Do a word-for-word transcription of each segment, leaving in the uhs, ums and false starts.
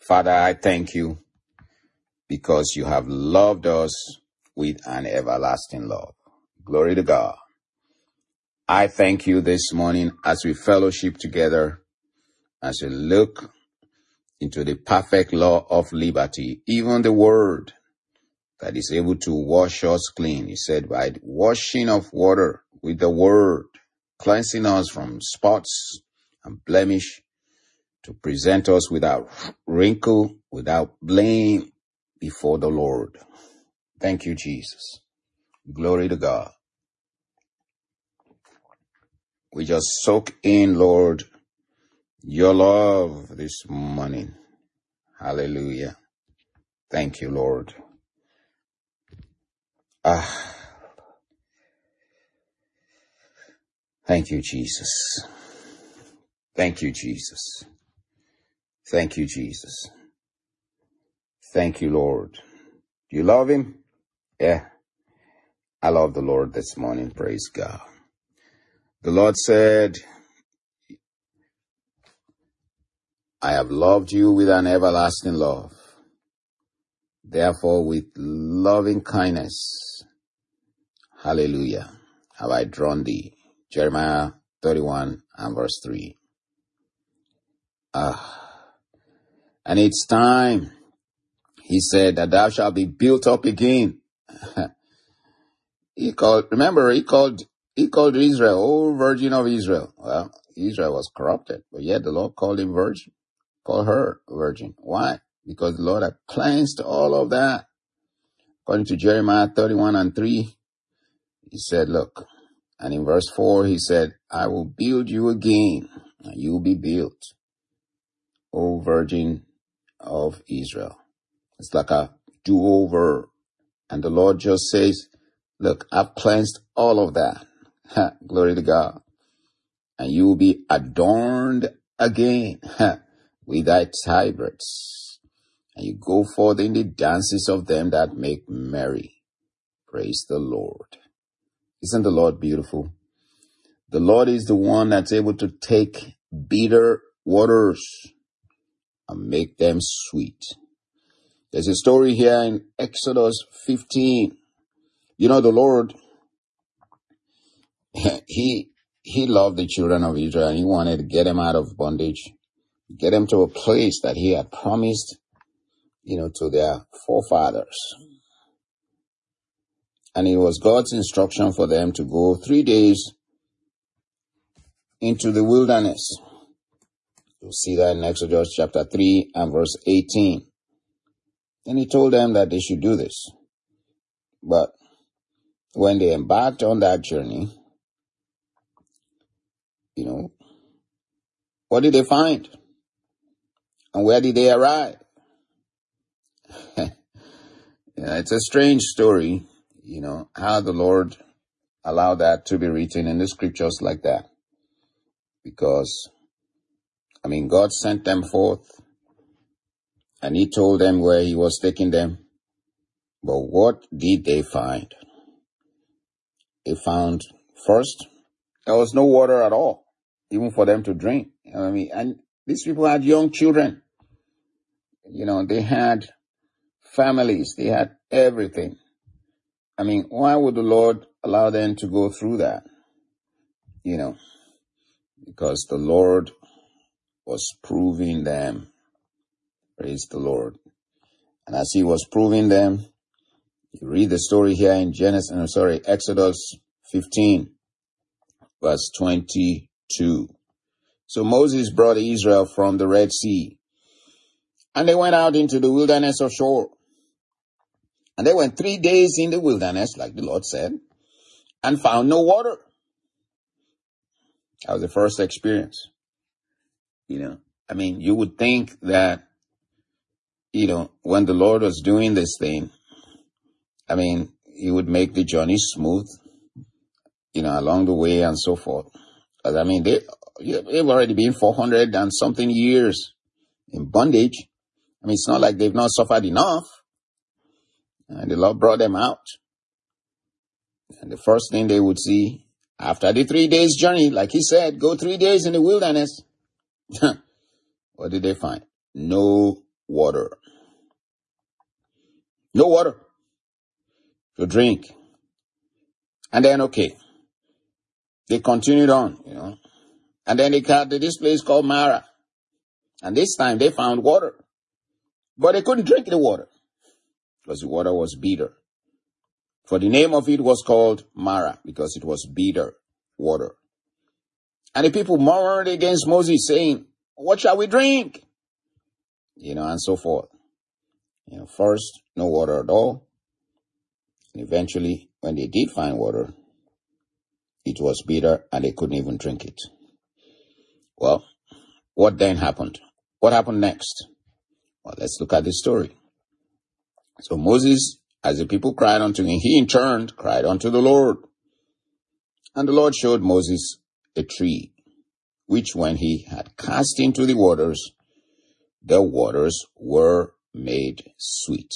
Father, I thank you because you have loved us with an everlasting love. Glory to God. I thank you this morning as we fellowship together, as we look into the perfect law of liberty, even the word that is able to wash us clean. He said, by the washing of water with the word, cleansing us from spots and blemish, to present us without wrinkle, without blame before the Lord. Thank you, Jesus. Glory to God. We just soak in, Lord, your love this morning. Hallelujah. Thank you, Lord. Ah, thank you, Jesus. Thank you, Jesus. Thank you, Jesus. Thank you, Lord. Do you love him? Yeah. I love the Lord this morning. Praise God. The Lord said, I have loved you with an everlasting love. Therefore, with loving kindness, hallelujah, have I drawn thee. Jeremiah thirty-one and verse three. Ah, and it's time, he said, that thou shalt be built up again. he called, remember, he called, he called Israel, oh virgin of Israel. Well, Israel was corrupted, but yet the Lord called him virgin, called her virgin. Why? Because the Lord had cleansed all of that. According to Jeremiah thirty-one and three, he said, look, and in verse four, he said, I will build you again, and you will be built, O Virgin of Israel. It's like a do-over. And the Lord just says, look, I've cleansed all of that. Glory to God. And you will be adorned again with thy tabrets. And you go forth in the dances of them that make merry. Praise the Lord. Isn't the Lord beautiful? The Lord is the one that's able to take bitter waters and make them sweet. There's a story here in Exodus fifteen. You know, the Lord, he he loved the children of Israel, and he wanted to get them out of bondage, get them to a place that he had promised, you know, to their forefathers. And it was God's instruction for them to go three days into the wilderness. You'll see that in Exodus chapter three and verse eighteen. Then he told them that they should do this. But when they embarked on that journey, you know, what did they find? And where did they arrive? Yeah, it's a strange story, you know, how the Lord allowed that to be written in the scriptures like that. Because, I mean, God sent them forth, and he told them where he was taking them. But what did they find? They found, first, there was no water at all, even for them to drink. You know what I mean? And these people had young children. You know, they had families. They had everything. I mean, why would the Lord allow them to go through that? You know, because the Lord was proving them. Praise the Lord. And as he was proving them, you read the story here in Genesis, no, sorry, Exodus fifteen, verse twenty-two. So Moses brought Israel from the Red Sea, and they went out into the wilderness of Shur. And they went three days in the wilderness, like the Lord said, and found no water. That was the first experience. You know, I mean, you would think that, you know, when the Lord was doing this thing, I mean, he would make the journey smooth, you know, along the way and so forth. Because, I mean, they, they've already been four hundred and something years in bondage. I mean, it's not like they've not suffered enough. And the Lord brought them out. And the first thing they would see after the three days journey, like he said, go three days in the wilderness. What did they find? No water. No water to drink. And then, okay, they continued on, you know. And then they got to this place called Mara. And this time they found water. But they couldn't drink the water because the water was bitter. For the name of it was called Mara because it was bitter water. And the people murmured against Moses saying, what shall we drink? You know, and so forth. You know, first, no water at all. And eventually, when they did find water, it was bitter and they couldn't even drink it. Well, what then happened? What happened next? Well, let's look at the story. So Moses, as the people cried unto him, he in turn cried unto the Lord. And the Lord showed Moses a tree, which when he had cast into the waters, the waters were made sweet.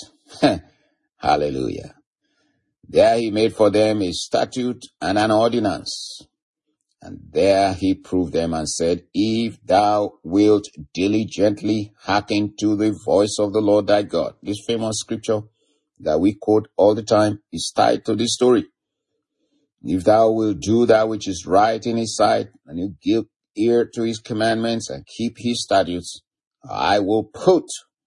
Hallelujah. There he made for them a statute and an ordinance. And there he proved them and said, if thou wilt diligently hearken to the voice of the Lord thy God. This famous scripture that we quote all the time is tied to this story. If thou wilt do that which is right in his sight, and you give ear to his commandments and keep his statutes, I will put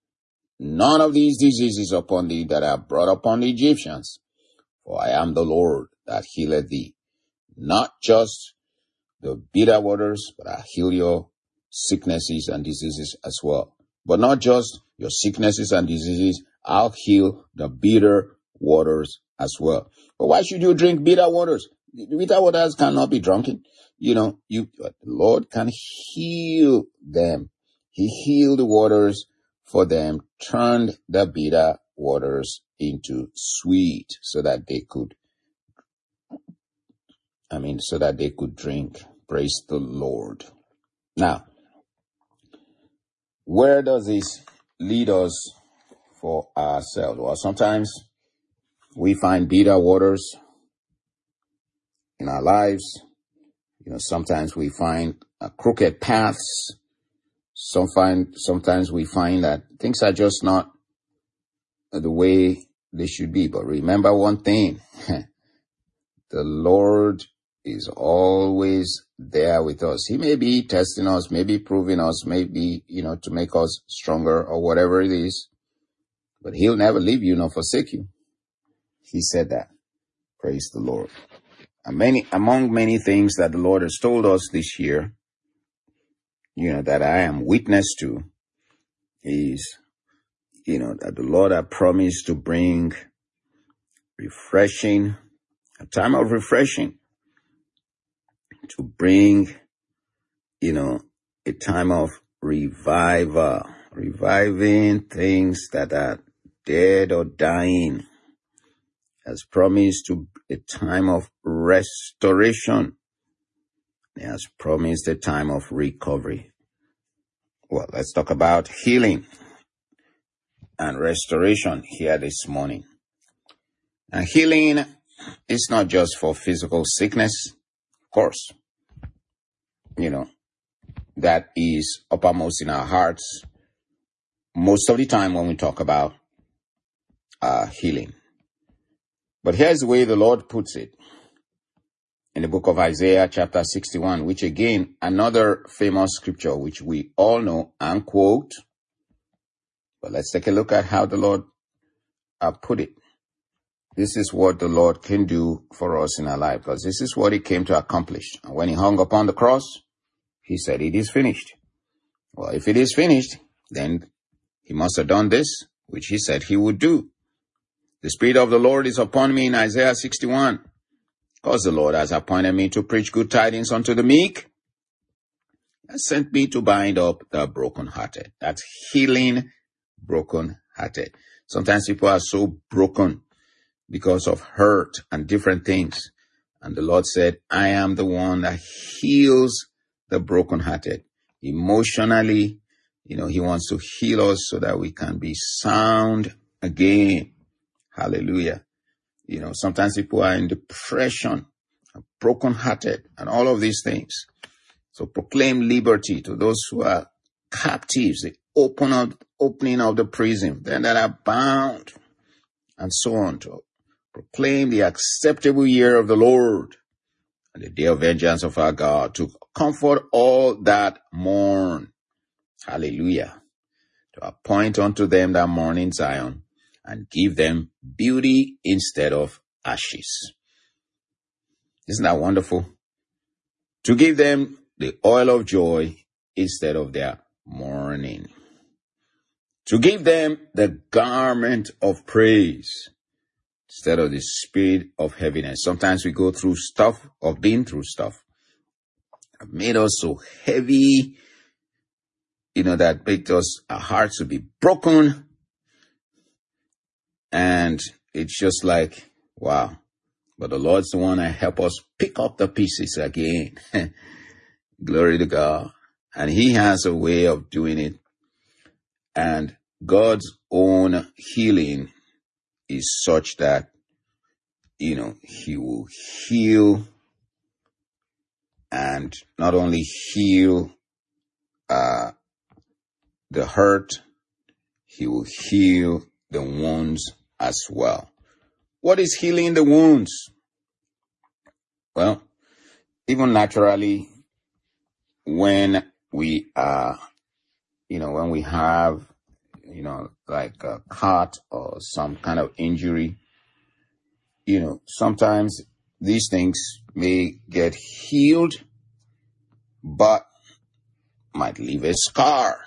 none of these diseases upon thee that are brought upon the Egyptians. For I am the Lord that healeth thee. Not just the bitter waters, but I heal your sicknesses and diseases as well. But not just your sicknesses and diseases, I'll heal the bitter waters as well. But why should you drink bitter waters? The bitter waters cannot be drunken. You know, you, the Lord can heal them. He healed the waters for them, turned the bitter waters into sweet so that they could, I mean, so that they could drink. Praise the Lord. Now, where does this lead us for ourselves? Well, sometimes we find bitter waters in our lives. You know, sometimes we find uh, crooked paths. Some find, sometimes we find that things are just not the way they should be. But remember one thing, the Lord is always there with us. He may be testing us, maybe proving us, maybe, you know, to make us stronger or whatever it is. But he'll never leave you nor forsake you. He said that. Praise the Lord. And many, among many things that the Lord has told us this year, you know, that I am witness to is, you know, that the Lord had promised to bring refreshing, a time of refreshing, to bring, you know, a time of revival, reviving things that are dead or dying, has promised to a time of restoration. He has promised a time of recovery. Well, let's talk about healing and restoration here this morning. And healing is not just for physical sickness. Of course, you know, that is uppermost in our hearts most of the time when we talk about uh, healing. But here's the way the Lord puts it in the book of Isaiah chapter sixty-one, which again, another famous scripture which we all know and quote. But let's take a look at how the Lord uh, put it. This is what the Lord can do for us in our life, because this is what he came to accomplish. And when he hung upon the cross, he said, it is finished. Well, if it is finished, then he must have done this, which he said he would do. The Spirit of the Lord is upon me in Isaiah sixty-one, because the Lord has appointed me to preach good tidings unto the meek, and sent me to bind up the brokenhearted. That's healing brokenhearted. Sometimes people are so broken because of hurt and different things. And the Lord said, I am the one that heals the brokenhearted. Emotionally, you know, he wants to heal us so that we can be sound again. Hallelujah. You know, sometimes people are in depression, brokenhearted, and all of these things. So proclaim liberty to those who are captives. They open up opening of the prison, them that are bound, and so on, to proclaim the acceptable year of the Lord and the day of vengeance of our God, to comfort all that mourn. Hallelujah. To appoint unto them that mourn in Zion, and give them beauty instead of ashes. Isn't that wonderful? To give them the oil of joy instead of their mourning. To give them the garment of praise instead of the spirit of heaviness. Sometimes we go through stuff, or been through stuff, that made us so heavy, you know, that made us, our hearts to be broken. And it's just like, wow. But the Lord's the one that help us pick up the pieces again. Glory to God. And He has a way of doing it. And God's own healing is such that, you know, He will heal, and not only heal uh, the hurt, He will heal the wounds as well. What is healing the wounds? Well, even naturally, when we are, you know, when we have, you know, like a cut or some kind of injury, you know, sometimes these things may get healed, but might leave a scar.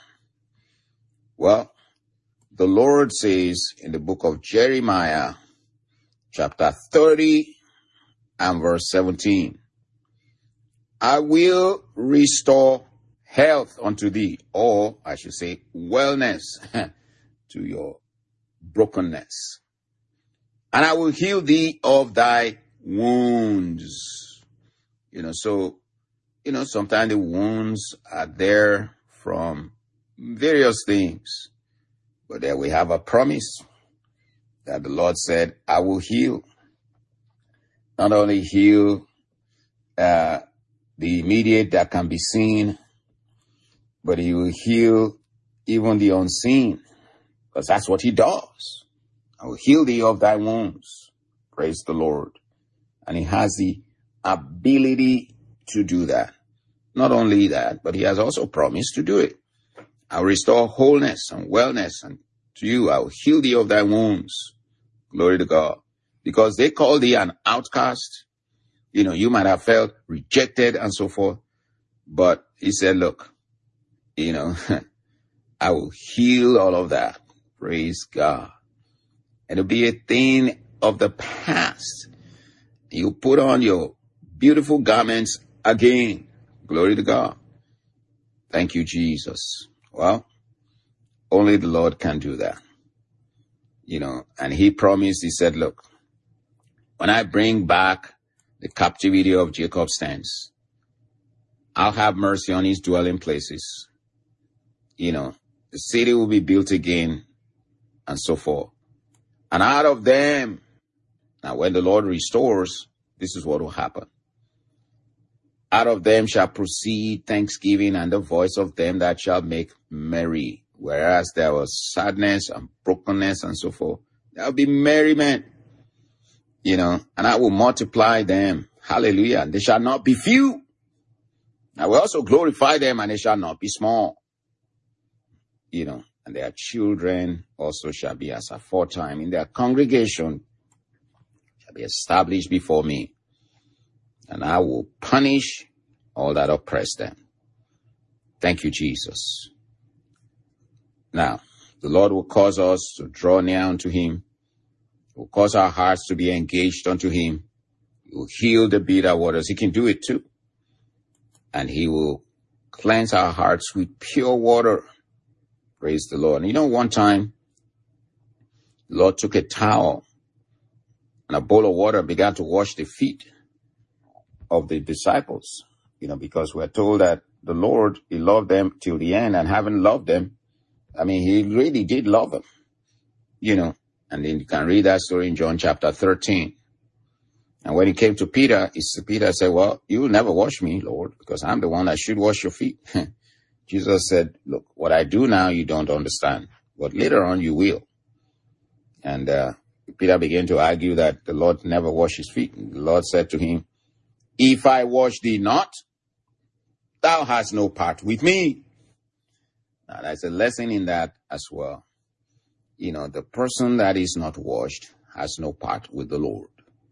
Well, the Lord says in the book of Jeremiah, chapter thirty and verse seventeen, I will restore health unto thee, or I should say wellness to your brokenness. And I will heal thee of thy wounds. You know, so, you know, sometimes the wounds are there from various things. But there we have a promise that the Lord said, I will heal. Not only heal uh, the immediate that can be seen, but He will heal even the unseen, because that's what He does. I will heal thee of thy wounds. Praise the Lord. And He has the ability to do that. Not only that, but He has also promised to do it. I will restore wholeness and wellness and to you. I will heal thee of thy wounds. Glory to God. Because they call thee an outcast. You know, you might have felt rejected and so forth. But He said, look, you know, I will heal all of that. Praise God. And it'll be a thing of the past. You put on your beautiful garments again. Glory to God. Thank you, Jesus. Well, only the Lord can do that. You know, and He promised, He said, look, when I bring back the captivity of Jacob's tents, I'll have mercy on his dwelling places. You know, the city will be built again and so forth. And out of them, now when the Lord restores, this is what will happen. Out of them shall proceed thanksgiving and the voice of them that shall make merry. Whereas there was sadness and brokenness and so forth, there will be merriment. You know, and I will multiply them. Hallelujah. And they shall not be few. I will also glorify them, and they shall not be small. You know, and their children also shall be as aforetime in their congregation, shall be established before me. And I will punish all that oppress them. Thank you, Jesus. Now, the Lord will cause us to draw near unto Him. He will cause our hearts to be engaged unto Him. He will heal the bitter waters. He can do it too. And He will cleanse our hearts with pure water. Praise the Lord. And you know, one time, the Lord took a towel and a bowl of water and began to wash the feet of the disciples. You know, because we're told that the Lord, He loved them till the end, and having loved them, I mean, He really did love them. You know, and then you can read that story in John chapter thirteen. And when He came to Peter, Peter said, well, you will never wash me, Lord, because I'm the one that should wash your feet. Jesus said, look, what I do now, you don't understand. but later on you will. And uh, Peter began to argue that the Lord never washed his feet. And the Lord said to him, if I wash thee not, thou hast no part with me. Now, there's a lesson in that as well. You know, the person that is not washed has no part with the Lord.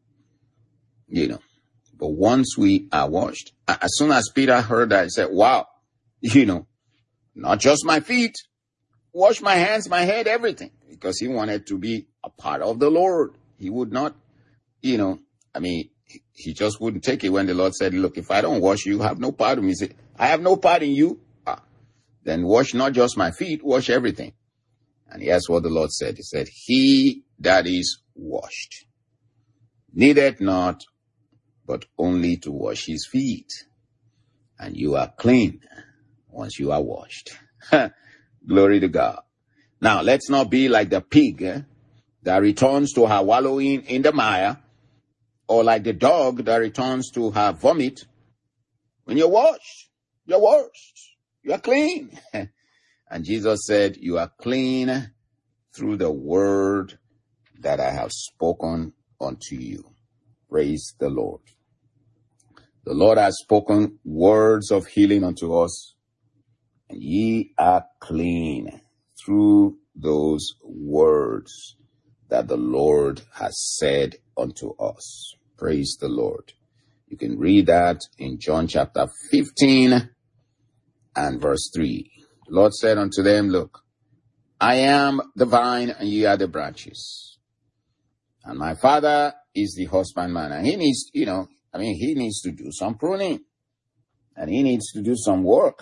You know, but once we are washed, as soon as Peter heard that, he said, wow, you know, not just my feet, wash my hands, my head, everything. Because he wanted to be a part of the Lord. He would not, you know, I mean, he just wouldn't take it when the Lord said, look, if I don't wash you, you have no part of me. He said, I have no part in you. Ah, then wash not just my feet, wash everything. And here's what the Lord said. He said, he that is washed needeth not, but only to wash his feet. And you are clean once you are washed. Glory to God. Now, let's not be like the pig eh, that returns to her wallowing in the mire, or like the dog that returns to her vomit. When you're washed, you're washed. You are clean. And Jesus said, you are clean through the word that I have spoken unto you. Praise the Lord. The Lord has spoken words of healing unto us, and ye are clean through those words that the Lord has said unto us. Praise the Lord. You can read that in John chapter fifteen and verse three. The Lord said unto them, look, I am the vine and ye are the branches. And my Father is the husbandman. And he needs, you know, I mean, he needs to do some pruning. And he needs to do some work.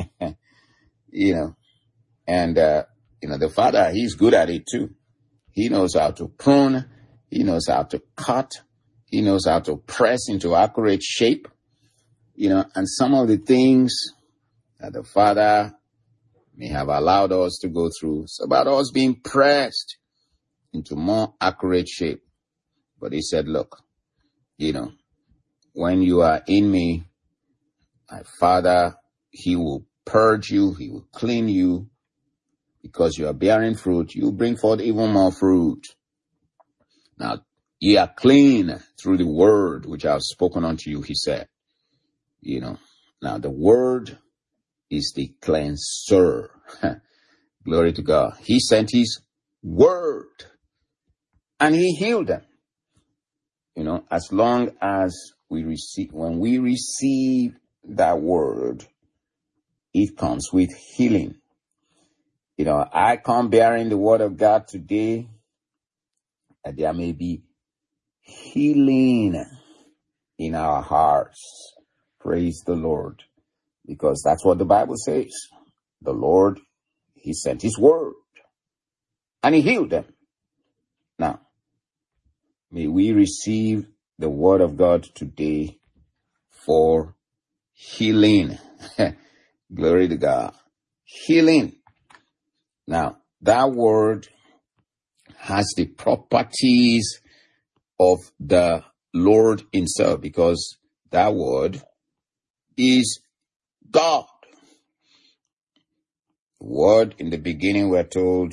You know, and, uh, you know, the Father, he's good at it too. He knows how to prune. He knows how to cut. He knows how to press into accurate shape. You know, and some of the things that the Father may have allowed us to go through, it's about us being pressed into more accurate shape. But he said, look, you know, when you are in me, my Father, he will purge you, he will clean you, because you are bearing fruit. You bring forth even more fruit. Now, ye are clean through the word which I have spoken unto you, he said. You know, now the word is the cleanser. Glory to God. He sent his word and he healed them. You know, as long as we receive, when we receive that word, it comes with healing. You know, I come bearing the word of God today, and there may be healing in our hearts. Praise the Lord. Because that's what the Bible says. The Lord, he sent his word and he healed them. Now, may we receive the word of God today for healing. Glory to God. Healing. Now, that word has the properties of the Lord himself, because that word is God. The word in the beginning, we're told,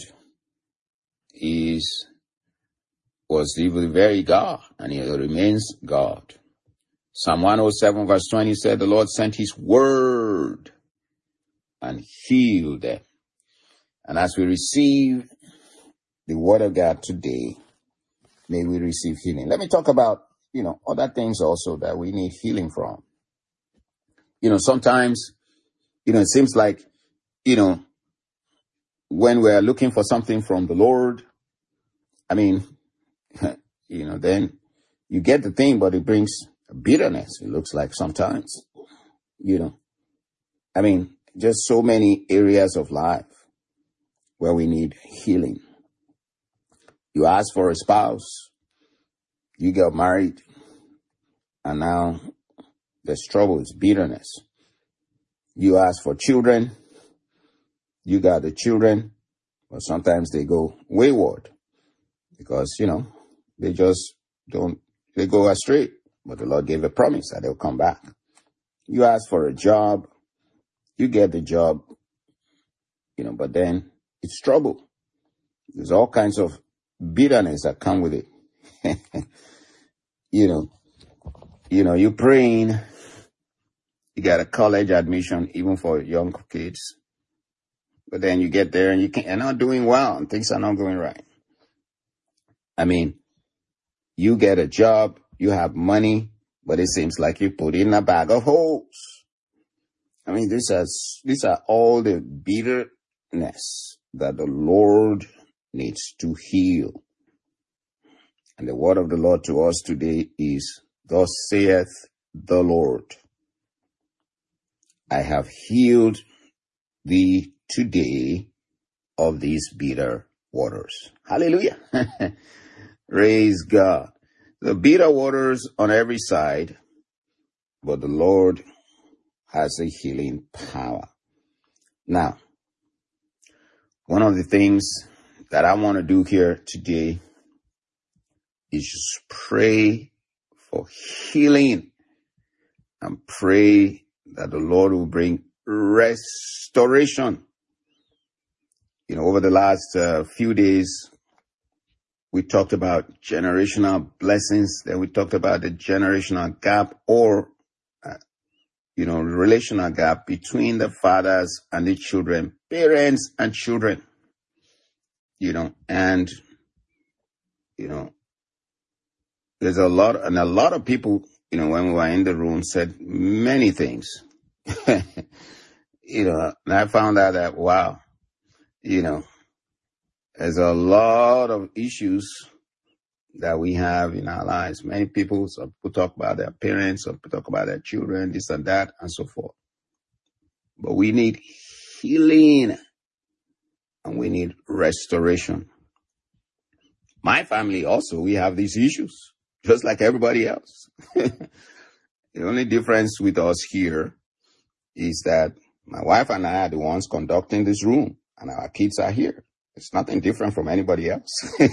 is was the very God, and he remains God. Psalm one oh seven verse twenty said, the Lord sent his word and healed them. And as we receive the word of God today, may we receive healing. Let me talk about, you know, other things also that we need healing from. You know, sometimes, you know, it seems like, you know, when we're looking for something from the Lord, I mean, you know, then you get the thing, but it brings bitterness. It looks like sometimes, you know, I mean, just so many areas of life where we need healing. You ask for a spouse, you get married, and now there's trouble, it's bitterness. You ask for children, you got the children, but sometimes they go wayward because, you know, they just don't, they go astray. But the Lord gave a promise that they'll come back. You ask for a job, you get the job, you know, but then it's trouble. There's all kinds of bitterness that come with it. you know, you know, you're praying, you got a college admission, even for young kids. But then you get there and you can't, you're not doing well and things are not going right. I mean, you get a job, you have money, but it seems like you put in a bag of holes. I mean, these are, these are all the bitterness that the Lord needs to heal. And the word of the Lord to us today is, thus saith the Lord, I have healed thee today of these bitter waters. Hallelujah. Praise God. The bitter waters on every side, but the Lord has a healing power. Now, one of the things that I want to do here today is just pray for healing and pray that the Lord will bring restoration. You know, over the last uh, few days, we talked about generational blessings. Then we talked about the generational gap, or, uh, you know, relational gap between the fathers and the children, parents and children. You know, and, you know, there's a lot, and a lot of people, you know, when we were in the room said many things. You know, and I found out that, wow, you know, there's a lot of issues that we have in our lives. Many people, some people talk about their parents, some people talk about their children, this and that, and so forth. But we need healing and we need restoration. My family also, we have these issues, just like everybody else. The only difference with us here is that my wife and I are the ones conducting this room, and our kids are here. It's nothing different from anybody else.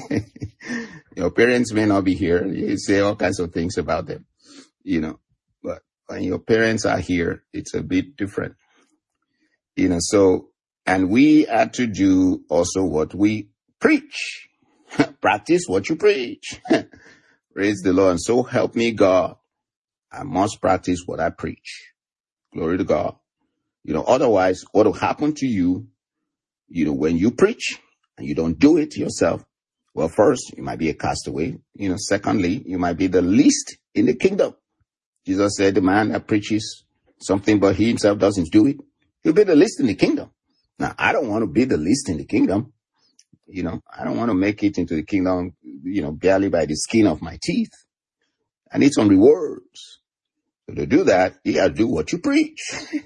Your parents may not be here. You say all kinds of things about them, you know, but when your parents are here, it's a bit different, you know, so, and we had to do also what we preach. Practice what you preach. Praise the Lord. And so help me God, I must practice what I preach. Glory to God. You know, otherwise, what will happen to you, you know, when you preach and you don't do it yourself? Well, first, you might be a castaway. You know, secondly, you might be the least in the kingdom. Jesus said, the man that preaches something but he himself doesn't do it, he'll be the least in the kingdom. Now, I don't want to be the least in the kingdom. You know, I don't want to make it into the kingdom, you know, barely by the skin of my teeth. I need some rewards. So to do that, you got to do what you preach.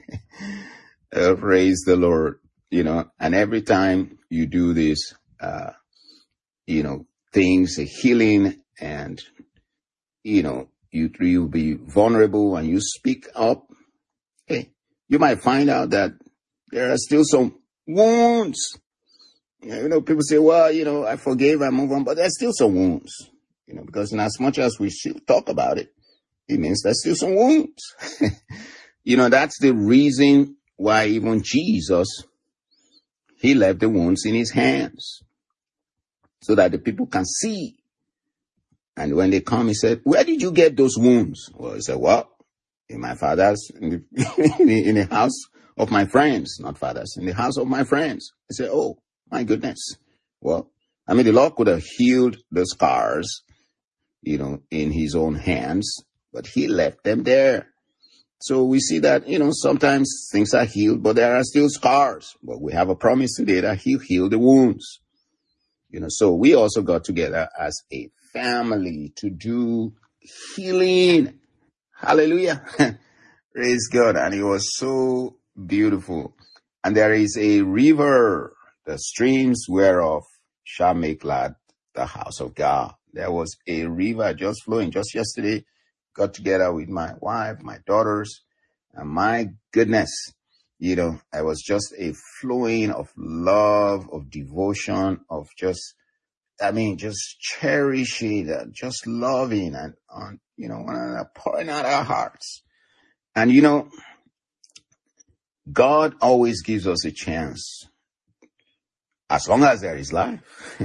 uh, praise the Lord. You know, and every time you do this, uh, you know, things, healing, and, you know, you, you'll be vulnerable and you speak up. Hey, you might find out that there are still some wounds. You know, people say, well, you know, I forgave, I move on, but there's still some wounds, you know, because in as much as we still talk about it, it means there's still some wounds. You know, that's the reason why even Jesus, he left the wounds in his hands so that the people can see. And when they come, he said, where did you get those wounds? Well, he said, well, in my father's, in the, in the house of my friends, not fathers, in the house of my friends. He said, oh, my goodness. Well, I mean, the Lord could have healed the scars, you know, in his own hands, but he left them there. So we see that, you know, sometimes things are healed, but there are still scars. But we have a promise today that he'll heal the wounds. You know, so we also got together as a family to do healing. Hallelujah. Praise God. And it was so beautiful. And there is a river, the streams whereof shall make glad the house of God. There was a river just flowing. Just yesterday, got together with my wife, my daughters, and my goodness, you know, I was just a flowing of love, of devotion, of just, I mean, just cherishing, uh, just loving and, on, you know, one another, pouring out our hearts. And, you know, God always gives us a chance as long as there is life.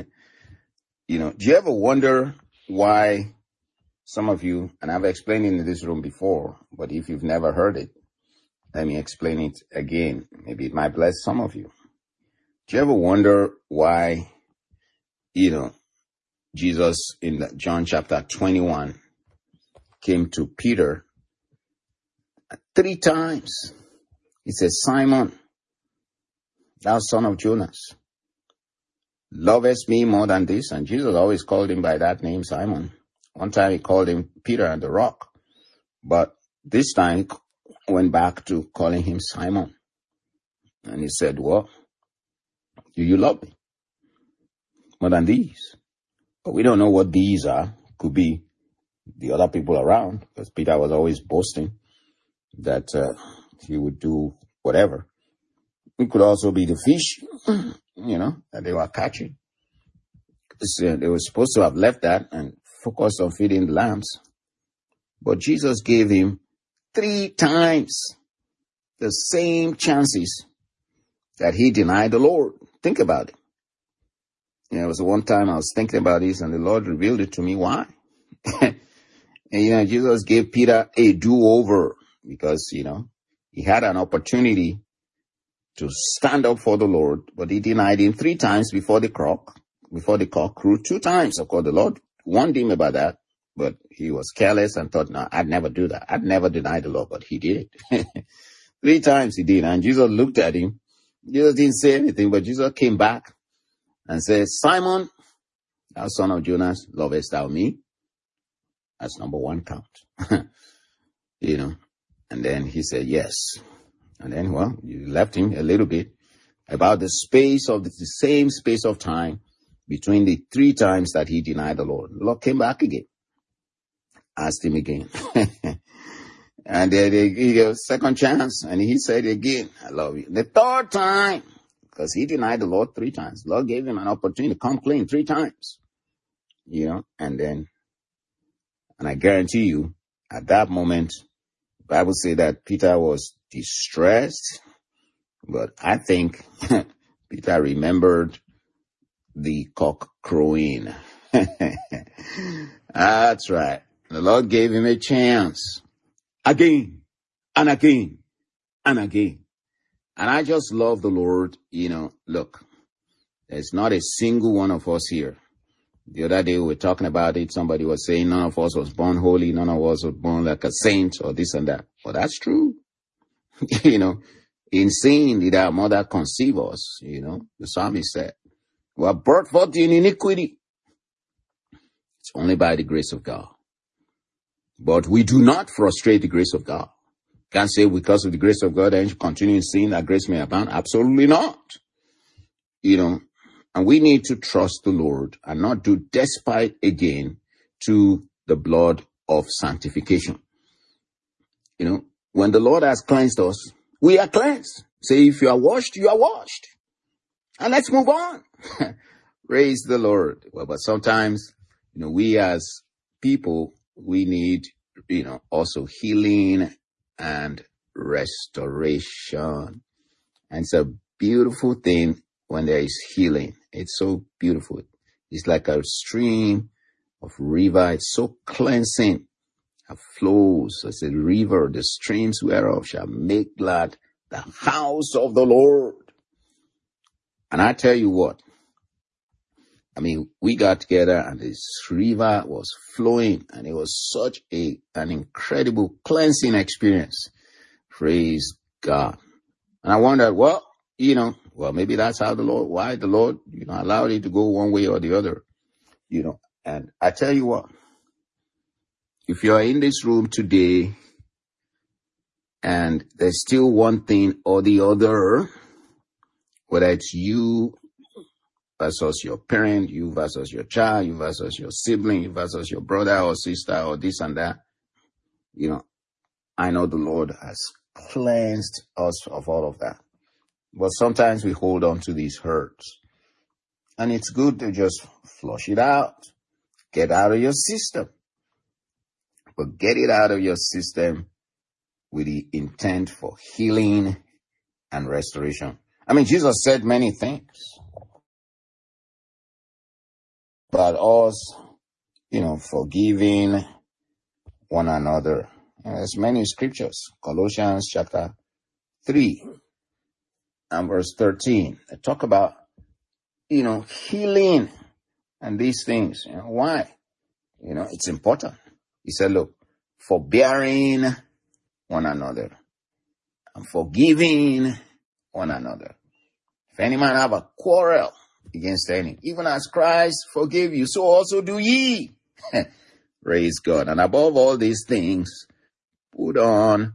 You know, do you ever wonder why some of you, and I've explained it in this room before, but if you've never heard it, let me explain it again. Maybe it might bless some of you. Do you ever wonder why, you know, Jesus in John chapter twenty-one came to Peter three times? He says, Simon, thou son of Jonas, lovest me more than this? And Jesus always called him by that name, Simon. One time he called him Peter and the Rock. But this time he went back to calling him Simon. And he said, well, do you love me more than these? But we don't know what these are. Could be the other people around, because Peter was always boasting that uh, he would do whatever. It could also be the fish, you know, that they were catching. So they were supposed to have left that and focused on feeding the lambs. But Jesus gave him three times the same chances that he denied the Lord. Think about it. You know, it was one time I was thinking about this and the Lord revealed it to me. Why? And, you know, Jesus gave Peter a do-over because, you know, he had an opportunity to stand up for the Lord, but he denied him three times before the cock, before the cock crew, two times. Of course, the Lord warned him about that, but he was careless and thought, no, I'd never do that. I'd never deny the Lord, but he did. Three times he did. And Jesus looked at him. Jesus didn't say anything, but Jesus came back and said, Simon, thou son of Jonas, lovest thou me? That's number one count. You know, and then he said, yes. And then, well, you left him a little bit about the space of the, the same space of time between the three times that he denied the Lord. The Lord came back again, asked him again. And then they gave a second chance. And he said again, I love you. The third time, because he denied the Lord three times. The Lord gave him an opportunity to come clean three times. You know, and then, and I guarantee you, at that moment, the Bible says that Peter was distressed, but I think Peter remembered the cock crowing. That's right. The Lord gave him a chance again and again and again. And I just love the Lord. You know, look, there's not a single one of us here. The other day we were talking about it. Somebody was saying none of us was born holy. None of us was born like a saint or this and that. Well, that's true. You know, in sin did our mother conceive us, you know, the psalmist said, we are brought forth in iniquity. It's only by the grace of God. But we do not frustrate the grace of God. Can't say because of the grace of God, then you continue in sin, that grace may abound. Absolutely not. You know, and we need to trust the Lord and not do despite again to the blood of sanctification. You know, when the Lord has cleansed us, we are cleansed. Say, if you are washed, you are washed. And let's move on. Praise the Lord. Well, but sometimes, you know, we as people, we need, you know, also healing and restoration. And it's a beautiful thing when there is healing. It's so beautiful. It's like a stream of river. It's so cleansing. It flows as a river. The streams whereof shall make glad the house of the Lord. And I tell you what, I mean, we got together and this river was flowing and it was such a an incredible cleansing experience. Praise God. And I wondered, well, you know, well, maybe that's how the Lord, why the Lord, you know, allowed it to go one way or the other, you know. And I tell you what, if you are in this room today and there's still one thing or the other, whether it's you versus your parent, you versus your child, you versus your sibling, you versus your brother or sister or this and that, you know, I know the Lord has cleansed us of all of that. But sometimes we hold on to these hurts. And it's good to just flush it out. Get out of your system. But get it out of your system with the intent for healing and restoration. I mean, Jesus said many things. but us, you know, forgiving one another. And there's many scriptures. Colossians chapter three and verse thirteen. They talk about, you know, healing and these things. You know, why? You know, it's important. He said, look, forbearing one another and forgiving one another. If any man have a quarrel against any, even as Christ forgave you, so also do ye. Praise God. And above all these things, put on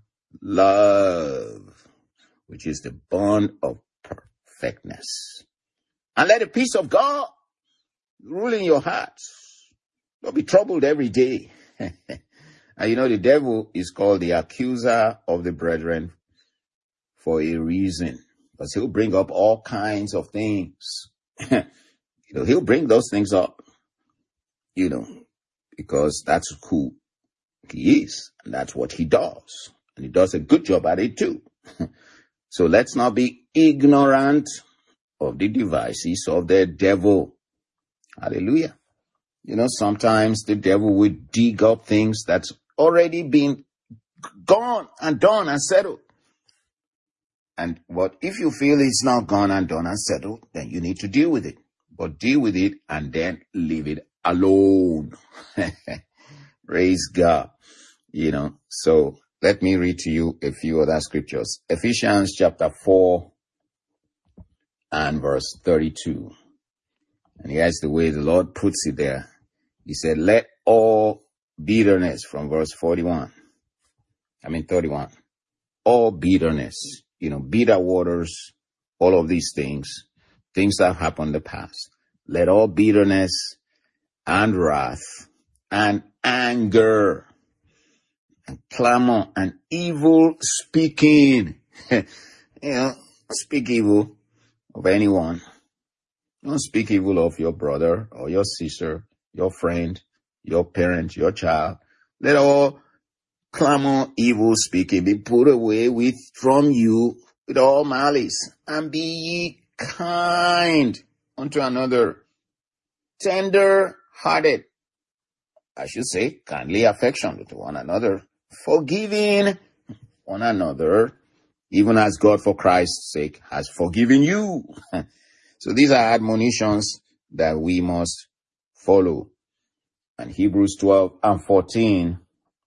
love, which is the bond of perfectness. And let the peace of God rule in your hearts. Don't be troubled every day. And you know, the devil is called the accuser of the brethren for a reason. Because he'll bring up all kinds of things. You know, he'll bring those things up, you know, because that's who he is. And that's what he does. And he does a good job at it too. So let's not be ignorant of the devices of the devil. Hallelujah. You know, sometimes the devil will dig up things that's already been gone and done and settled. And what if you feel it's not gone and done and settled, then you need to deal with it. But deal with it and then leave it alone. Praise God. You know, so let me read to you a few other scriptures. Ephesians chapter four and verse thirty-two. And here's the way the Lord puts it there. He said, let all bitterness, from verse forty-one. I mean thirty-one. All bitterness. You know, bitter waters, all of these things, things that happened in the past. Let all bitterness and wrath and anger and clamor and evil speaking, you know, speak evil of anyone. Don't speak evil of your brother or your sister, your friend, your parent, your child. Let all clamor, evil speaking be put away with from you with all malice, and be ye kind unto another, tender-hearted, I should say, kindly affection to one another, forgiving one another, even as God for Christ's sake has forgiven you. So these are admonitions that we must follow. And Hebrews twelve and fourteen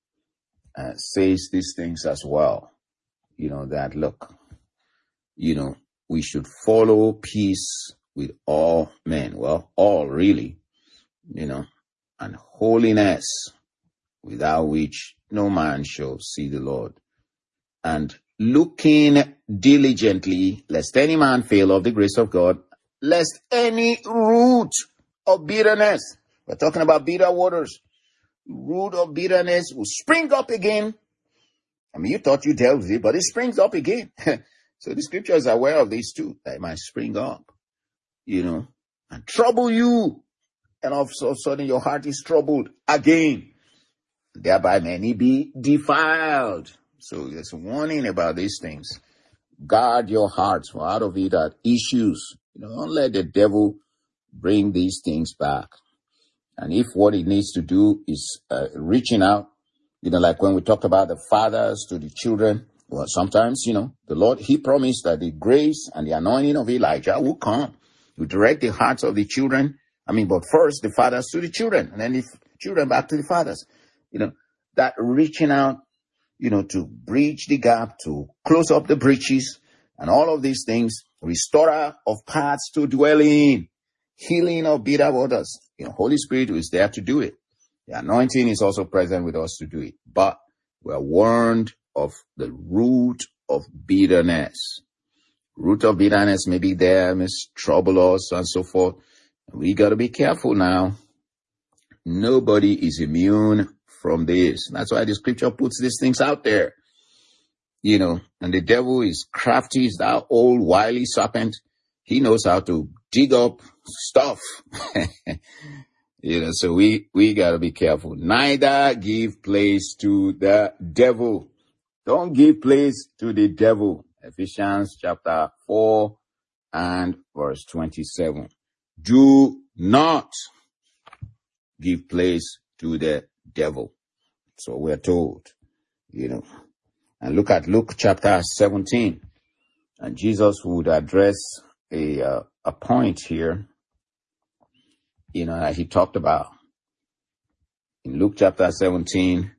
Uh, says these things as well. You know, that look, you know, we should follow peace with all men. Well, all really, you know, and holiness, without which no man shall see the Lord. And looking diligently, lest any man fail of the grace of God, lest any root of bitterness, we're talking about bitter waters, root of bitterness will spring up again. I mean, you thought you dealt with it, but it springs up again. So the scripture is aware of these too, that it might spring up, you know, and trouble you. And all of a sudden your heart is troubled again. Thereby many be defiled. So there's a warning about these things. Guard your hearts, for out of it are issues. You know, don't let the devil bring these things back. And if what it needs to do is uh, reaching out, you know, like when we talked about the fathers to the children, well, sometimes, you know, the Lord, he promised that the grace and the anointing of Elijah will come to direct the hearts of the children. I mean, but first the fathers to the children, and then the children back to the fathers. You know, that reaching out, you know, to bridge the gap, to close up the breaches, and all of these things, restorer of paths to dwell in, healing of bitter waters. You know, Holy Spirit is there to do it. The anointing is also present with us to do it. But we're warned of the root of bitterness. Root of bitterness may be there, may trouble us and so forth. We got to be careful now. Nobody is immune from this. That's why the scripture puts these things out there. You know, and the devil is crafty, is that old wily serpent. He knows how to dig up stuff. You know, so we, we got to be careful. Neither give place to the devil. Don't give place to the devil. Ephesians chapter four and verse twenty-seven. Do not give place to the devil. So we're told, you know. And look at Luke chapter seventeen. And Jesus would address a uh, a point here, you know, that he talked about. In Luke chapter seventeen,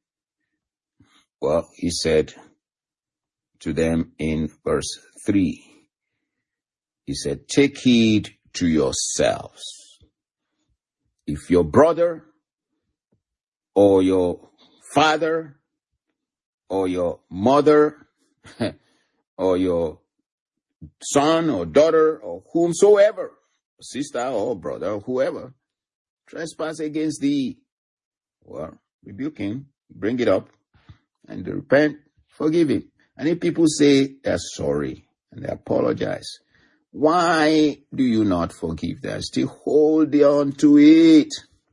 well, he said to them in verse three, he said, take heed to yourselves. If your brother or your father or your mother or your son or daughter or whomsoever, sister or brother or whoever, trespass against thee, well, rebuke him, bring it up, and repent, forgive him. And if people say they're sorry and they apologize, why do you not forgive them? Still hold on to it,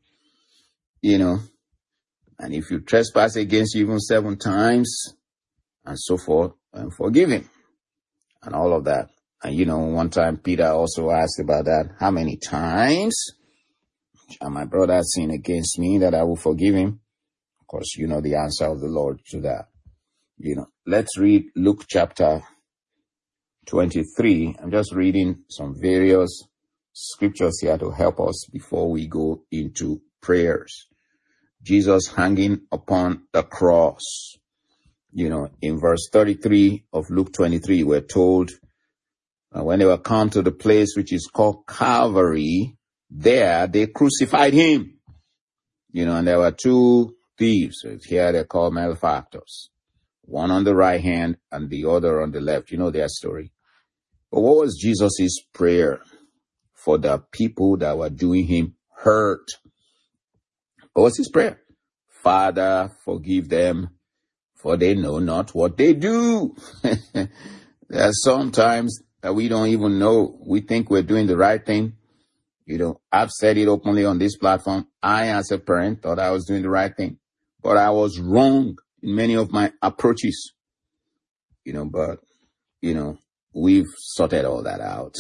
you know. And if you trespass against you even seven times and so forth, and forgive him and all of that. And you know, one time Peter also asked about that. How many times shall my brother sin against me that I will forgive him? Of course, you know the answer of the Lord to that. You know, let's read Luke chapter twenty-three. I'm just reading some various scriptures here to help us before we go into prayers. Jesus hanging upon the cross. You know, in verse thirty-three of Luke twenty-three, we're told uh, when they were come to the place which is called Calvary, there they crucified him. You know, and there were two thieves. Here they're called malefactors. One on the right hand and the other on the left. You know their story. But what was Jesus' prayer for the people that were doing him hurt? What was his prayer? Father, forgive them, for they know not what they do. There are sometimes that we don't even know. We think we're doing the right thing. You know, I've said it openly on this platform. I, as a parent, thought I was doing the right thing. But I was wrong in many of my approaches. You know, but, you know, we've sorted all that out.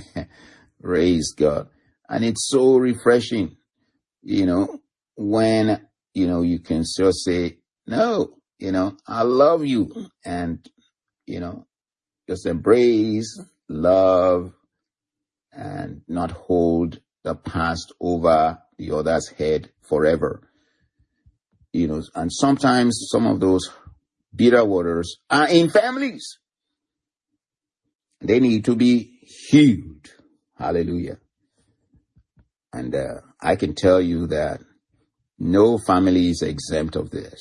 Praise God. And it's so refreshing, you know, when, you know, you can just say, no, you know, I love you. And, you know, just embrace, love, and not hold the past over the other's head forever. You know, and sometimes some of those bitter waters are in families. They need to be healed. Hallelujah. And uh, I can tell you that no family is exempt of this.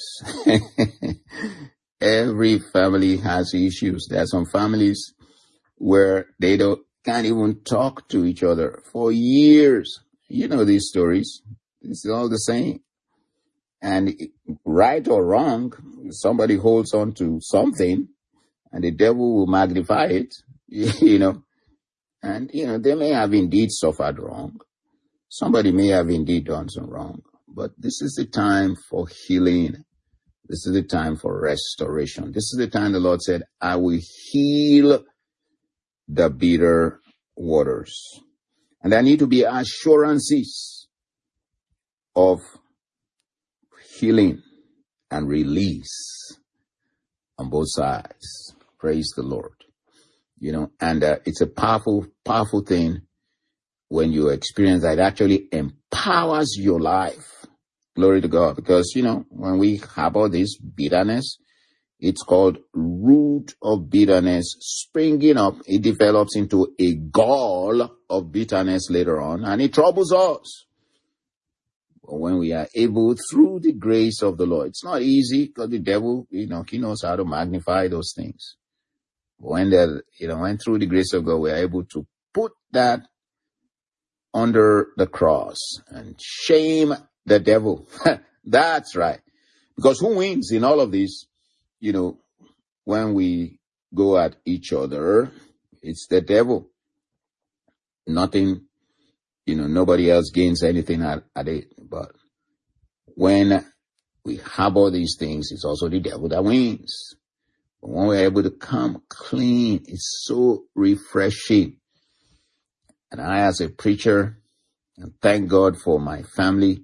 Every family has issues. There are some families where they don't can't even talk to each other for years. You know these stories. It's all the same. And right or wrong, somebody holds on to something and the devil will magnify it, you know. And, you know, they may have indeed suffered wrong. Somebody may have indeed done some wrong. But this is the time for healing. This is the time for restoration. This is the time the Lord said, I will heal the bitter waters. And there need to be assurances of healing and release on both sides. Praise the Lord. You know, and uh, it's a powerful, powerful thing when you experience that. It actually empowers your life. Glory to God. Because, you know, when we harbor this bitterness, it's called root of bitterness springing up. It develops into a gall of bitterness later on, and it troubles us. But when we are able, through the grace of the Lord, it's not easy because the devil, you know, he knows how to magnify those things. When the, you know, when through the grace of God, we are able to put that under the cross and shame the devil. That's right. Because who wins in all of this? You know, when we go at each other, it's the devil. Nothing, you know, nobody else gains anything at, at it. But when we harbor these things, it's also the devil that wins. But when we're able to come clean, it's so refreshing. And I, as a preacher, and thank God for my family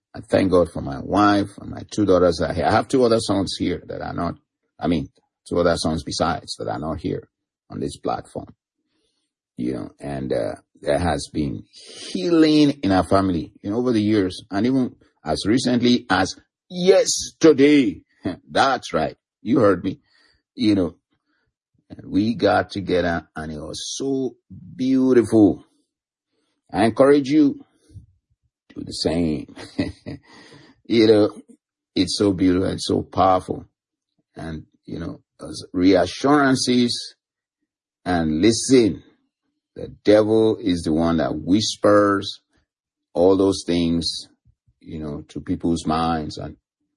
I thank God for my wife and my two daughters are here. I have two other sons here that are not, I mean, two other sons besides that are not here on this platform. You know, and uh, there has been healing in our family, you know, over the years. And even as recently as yesterday, that's right, you heard me, you know, we got together and it was so beautiful. I encourage you to do the same. You know, it's so beautiful and so powerful. And, you know, as reassurances and listen. The devil is the one that whispers all those things, you know, to people's minds and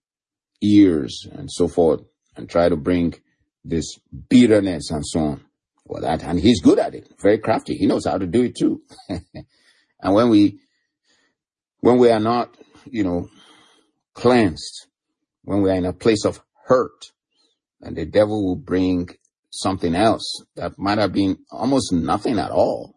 ears and so forth, and try to bring this bitterness and so on. Well, that, and he's good at it, very crafty. He knows how to do it too. And when we, when we are not, you know, cleansed, when we are in a place of hurt, and the devil will bring something else that might have been almost nothing at all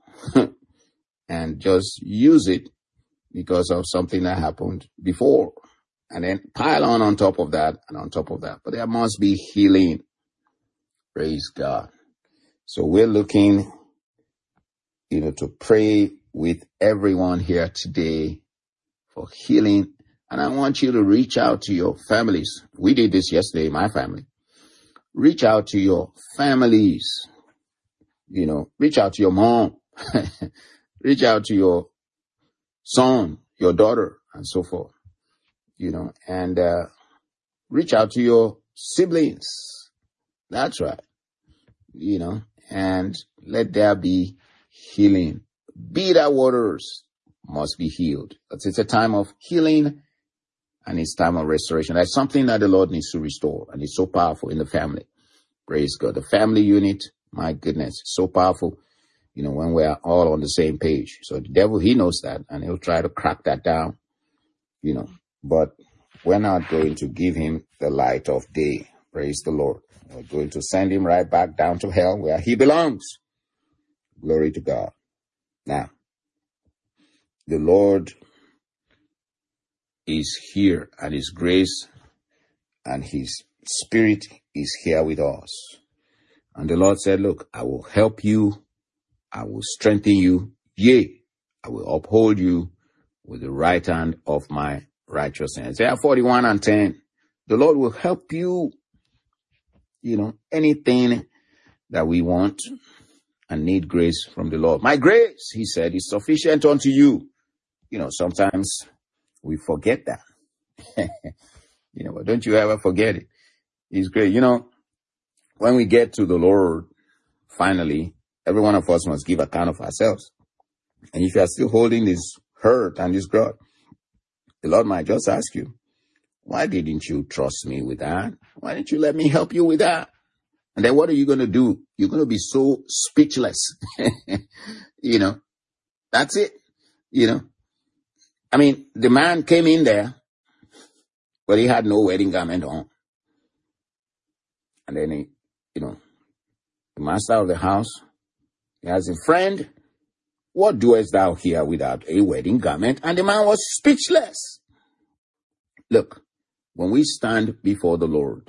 and just use it because of something that happened before, and then pile on on top of that and on top of that. But there must be healing. Praise God. So we're looking, you know, to pray with everyone here today for healing. And I want you to reach out to your families. We did this yesterday, my family. Reach out to your families, you know, reach out to your mom, reach out to your son, your daughter, and so forth, you know, and uh, reach out to your siblings. That's right, you know, and let there be healing. Bitter waters must be healed. It's a time of healing and it's time of restoration. That's something that the Lord needs to restore, and it's so powerful in the family. Praise God. The family unit, my goodness, so powerful, you know, when we're all on the same page. So the devil, he knows that, and he'll try to crack that down, you know, but we're not going to give him the light of day. Praise the Lord. We're going to send him right back down to hell where he belongs. Glory to God. Now, the Lord is here, and his grace and his spirit is here with us. And the Lord said, look, I will help you. I will strengthen you. Yea, I will uphold you with the right hand of my righteousness. Isaiah forty-one and ten. The Lord will help you. You know, anything that we want and need grace from the Lord. My grace, he said, is sufficient unto you. You know, sometimes we forget that. You know, but don't you ever forget it. He's great. You know, when we get to the Lord, finally, every one of us must give account of ourselves. And if you are still holding this hurt and this grudge, the Lord might just ask you, why didn't you trust me with that? Why didn't you let me help you with that? And then what are you going to do? You're going to be so speechless. You know, that's it. You know, I mean, the man came in there, but he had no wedding garment on. And then he, you know, the master of the house, he has a friend, what doest thou here without a wedding garment? And the man was speechless. Look, when we stand before the Lord,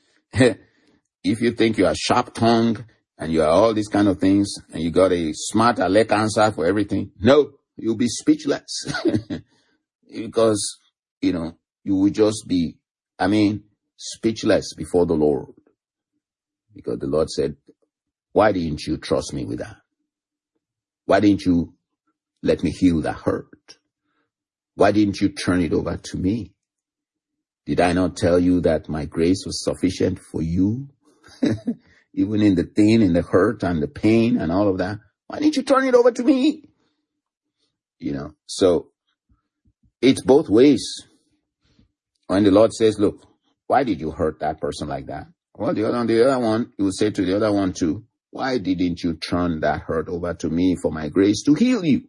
if you think you are sharp-tongued and you are all these kind of things and you got a smart aleck answer for everything, no, you'll be speechless. Because, you know, you will just be, I mean, speechless before the Lord. Because the Lord said, why didn't you trust me with that? Why didn't you let me heal that hurt? Why didn't you turn it over to me? Did I not tell you that my grace was sufficient for you? Even in the pain, in the hurt and the pain and all of that. Why didn't you turn it over to me? You know, so it's both ways. When the Lord says, look, why did you hurt that person like that? Well, the other, on the other one, he will say to the other one too, why didn't you turn that hurt over to me for my grace to heal you?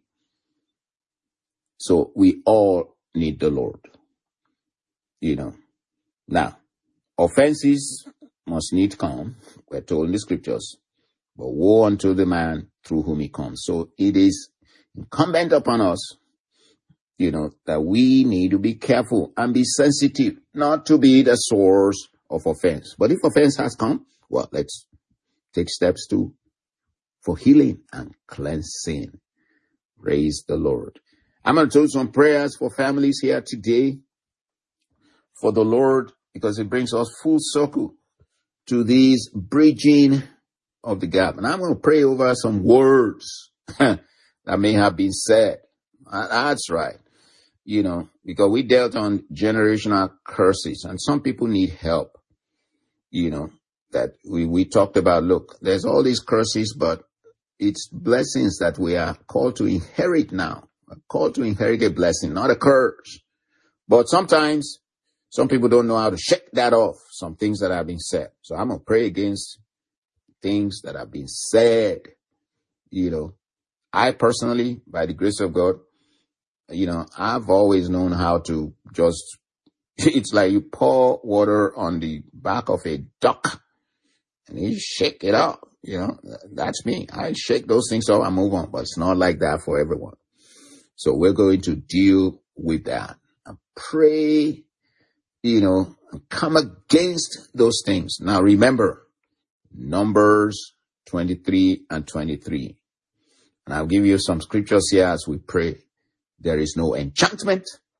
So we all need the Lord. You know, now, offenses must need come. We're told in the scriptures, but woe unto the man through whom he comes. So it is incumbent upon us you know, that we need to be careful and be sensitive, not to be the source of offense. But if offense has come, well, let's take steps to for healing and cleansing. Praise the Lord. I'm going to do some prayers for families here today for the Lord, because it brings us full circle to these bridging of the gap. And I'm going to pray over some words that may have been said. That's right. You know, because we dealt on generational curses, and some people need help. You know, that we, we talked about, look, there's all these curses, but it's blessings that we are called to inherit now. We're called to inherit a blessing, not a curse. But sometimes some people don't know how to shake that off, some things that have been said. So I'm going to pray against things that have been said. You know, I personally, by the grace of God, you know, I've always known how to just, it's like you pour water on the back of a duck and you shake it up. You know, that's me. I shake those things off and move on, but it's not like that for everyone. So we're going to deal with that and pray, you know, and come against those things. Now remember, Numbers twenty-three and twenty-three. And I'll give you some scriptures here as we pray. There is no enchantment,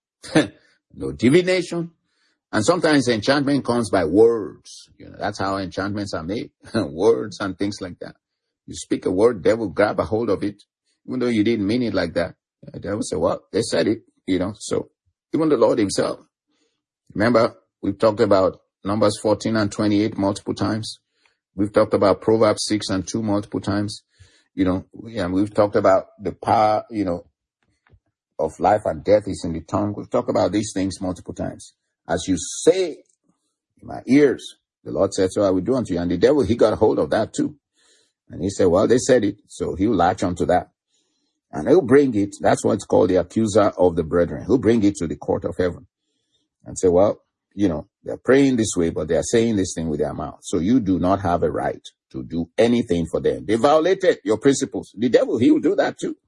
no divination. And sometimes enchantment comes by words. You know, that's how enchantments are made. Words and things like that. You speak a word, devil grab a hold of it, even though you didn't mean it like that. The devil said, well, they said it, you know. So even the Lord himself. Remember, we've talked about Numbers fourteen and twenty-eight multiple times. We've talked about Proverbs six and two multiple times. You know, and we've talked about the power, you know, of life and death is in the tongue. We've talked about these things multiple times. As you say in my ears, the Lord said, so I will do unto you. And the devil, he got a hold of that too. And he said, well, they said it, so he'll latch onto that. And he'll bring it. That's what's called the accuser of the brethren. He'll bring it to the court of heaven and say, well, you know, they're praying this way, but they're saying this thing with their mouth. So you do not have a right to do anything for them. They violated your principles. The devil, he will do that too.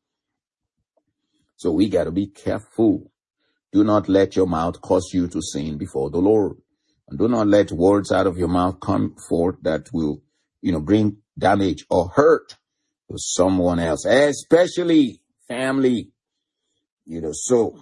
So we got to be careful. Do not let your mouth cause you to sin before the Lord. And do not let words out of your mouth come forth that will, you know, bring damage or hurt to someone else, especially family. You know, so.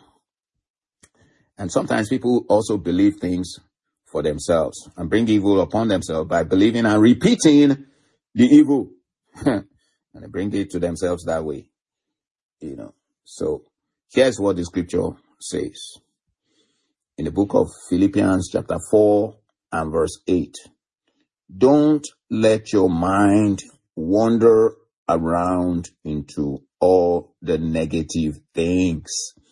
And sometimes people also believe things for themselves and bring evil upon themselves by believing and repeating the evil. And they bring it to themselves that way. You know, so here's what the scripture says in the book of Philippians chapter four and verse eight. Don't let your mind wander around into all the negative things.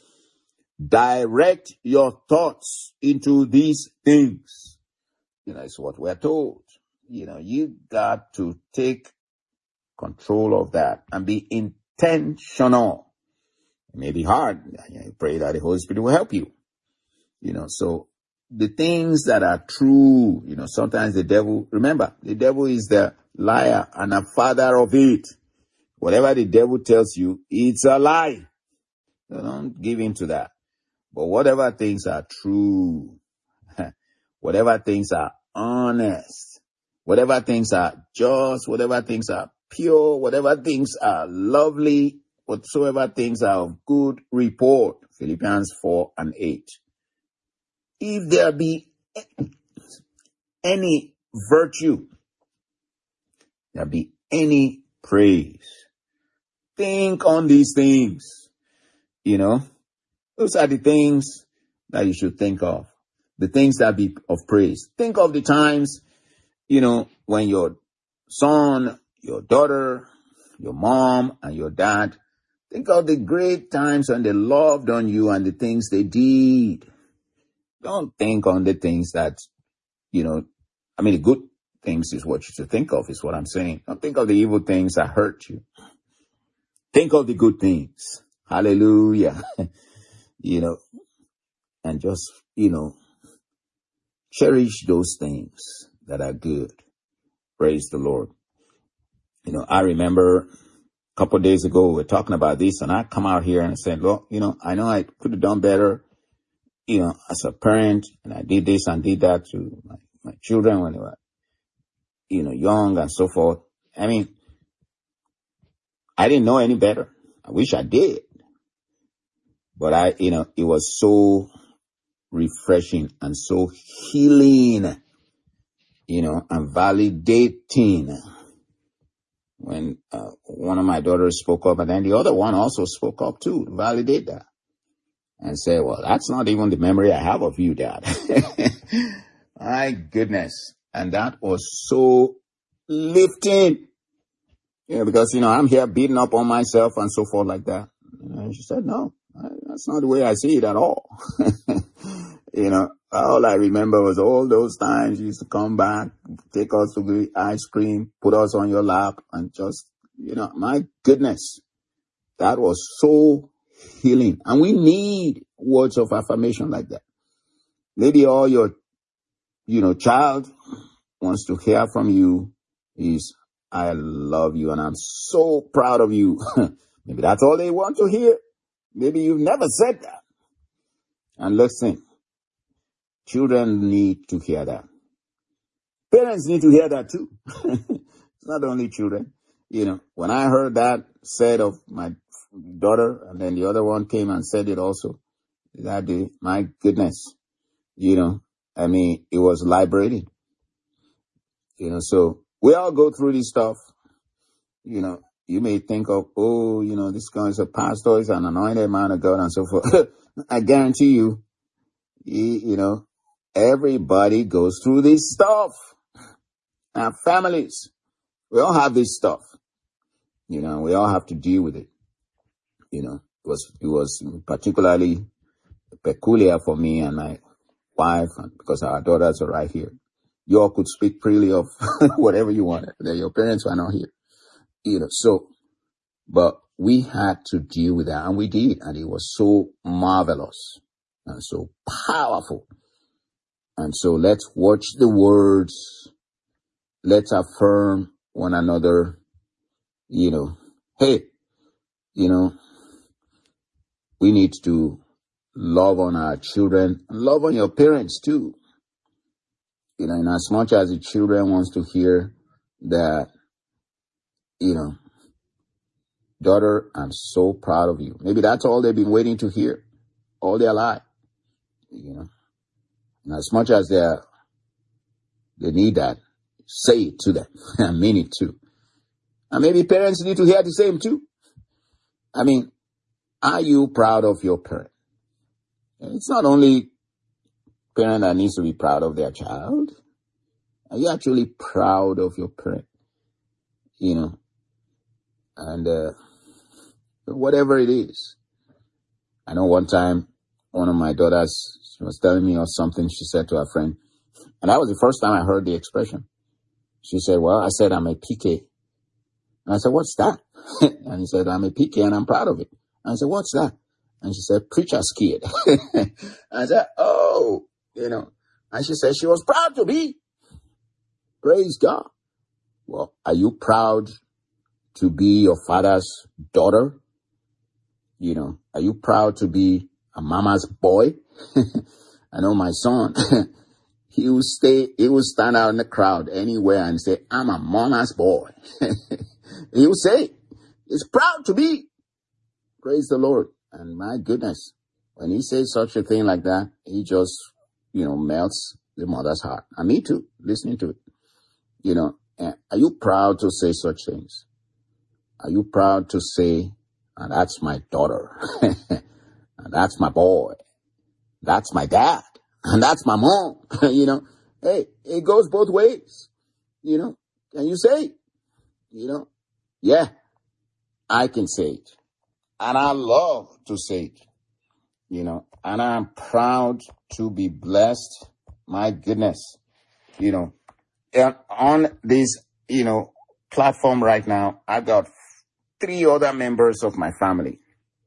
Direct your thoughts into these things. You know, it's what we're told. You know, you got to take control of that and be intentional. It may be hard. I pray that the Holy Spirit will help you. You know, so the things that are true, you know, sometimes the devil, remember, the devil is the liar and a father of it. Whatever the devil tells you, it's a lie. So don't give in to that. But whatever things are true, whatever things are honest, whatever things are just, whatever things are pure, whatever things are lovely, whatsoever things are of good report, Philippians four and eight. If there be any virtue, there be any praise, think on these things. You know, those are the things that you should think of. The things that be of praise. Think of the times, you know, when your son, your daughter, your mom, and your dad, think of the great times when they loved on you and the things they did. Don't think on the things that, you know, I mean, the good things is what you should think of, is what I'm saying. Don't think of the evil things that hurt you. Think of the good things. Hallelujah. You know, and just, you know, cherish those things that are good. Praise the Lord. You know, I remember couple of days ago, we were talking about this, and I come out here and said, look, you know, I know I could have done better, you know, as a parent, and I did this and did that to my, my children when they were, you know, young and so forth. I mean, I didn't know any better. I wish I did. But I, you know, it was so refreshing and so healing, you know, and validating when uh, one of my daughters spoke up, and then the other one also spoke up too, to validate that. And say, well, that's not even the memory I have of you, Dad. My goodness. And that was so lifting. You know, because, you know, I'm here beating up on myself and so forth like that. And she said, no, that's not the way I see it at all. You know, all I remember was all those times you used to come back, take us to the ice cream, put us on your lap, and just, you know, my goodness, that was so healing. And we need words of affirmation like that. Maybe all your, you know, child wants to hear from you is, I love you and I'm so proud of you. Maybe that's all they want to hear. Maybe you've never said that. And listen, children need to hear that. Parents need to hear that too. It's not only children. You know, when I heard that said of my daughter, and then the other one came and said it also, that day, my goodness, you know, I mean, it was liberating. You know, so we all go through this stuff. You know, you may think of, oh, you know, this guy is a pastor, is an anointed man of God and so forth. I guarantee you, you, you know, everybody goes through this stuff. Our families, we all have this stuff. You know, we all have to deal with it. You know, it was, it was particularly peculiar for me and my wife, because our daughters are right here. You all could speak freely of whatever you wanted. Your parents were not here. You know, so, but we had to deal with that, and we did, and it was so marvelous and so powerful. And so let's watch the words. Let's affirm one another. You know, hey, you know, we need to love on our children, love on your parents too. You know, in as much as the children wants to hear that, you know, daughter, I'm so proud of you. Maybe that's all they've been waiting to hear all their life. You know, and as much as they they need that, say it to them. I mean it too. And maybe parents need to hear the same too. I mean, are you proud of your parent? It's not only parent that needs to be proud of their child. Are you actually proud of your parent? You know, and uh, whatever it is. I know one time, one of my daughters, she was telling me or something she said to her friend. And that was the first time I heard the expression. She said, well, I said, I'm a P K. And I said, what's that? And he said, I'm a P K and I'm proud of it. And I said, what's that? And she said, preacher's kid. I said, oh, you know. And she said she was proud to be. Praise God. Well, are you proud to be your father's daughter? You know, are you proud to be a mama's boy? I know my son, he will stay, he will stand out in the crowd anywhere and say, I'm a mama's boy. He will say, he's proud to be. Praise the Lord. And my goodness, when he says such a thing like that, he just, you know, melts the mother's heart. And me too, listening to it. You know, are you proud to say such things? Are you proud to say, and that's my daughter, and that's my boy, that's my dad, and that's my mom? You know, hey, it goes both ways. You know, can you say it? You know, yeah, I can say it. And I love to say it, you know, and I'm proud to be blessed. My goodness, you know, and on this, you know, platform right now, I got three other members of my family.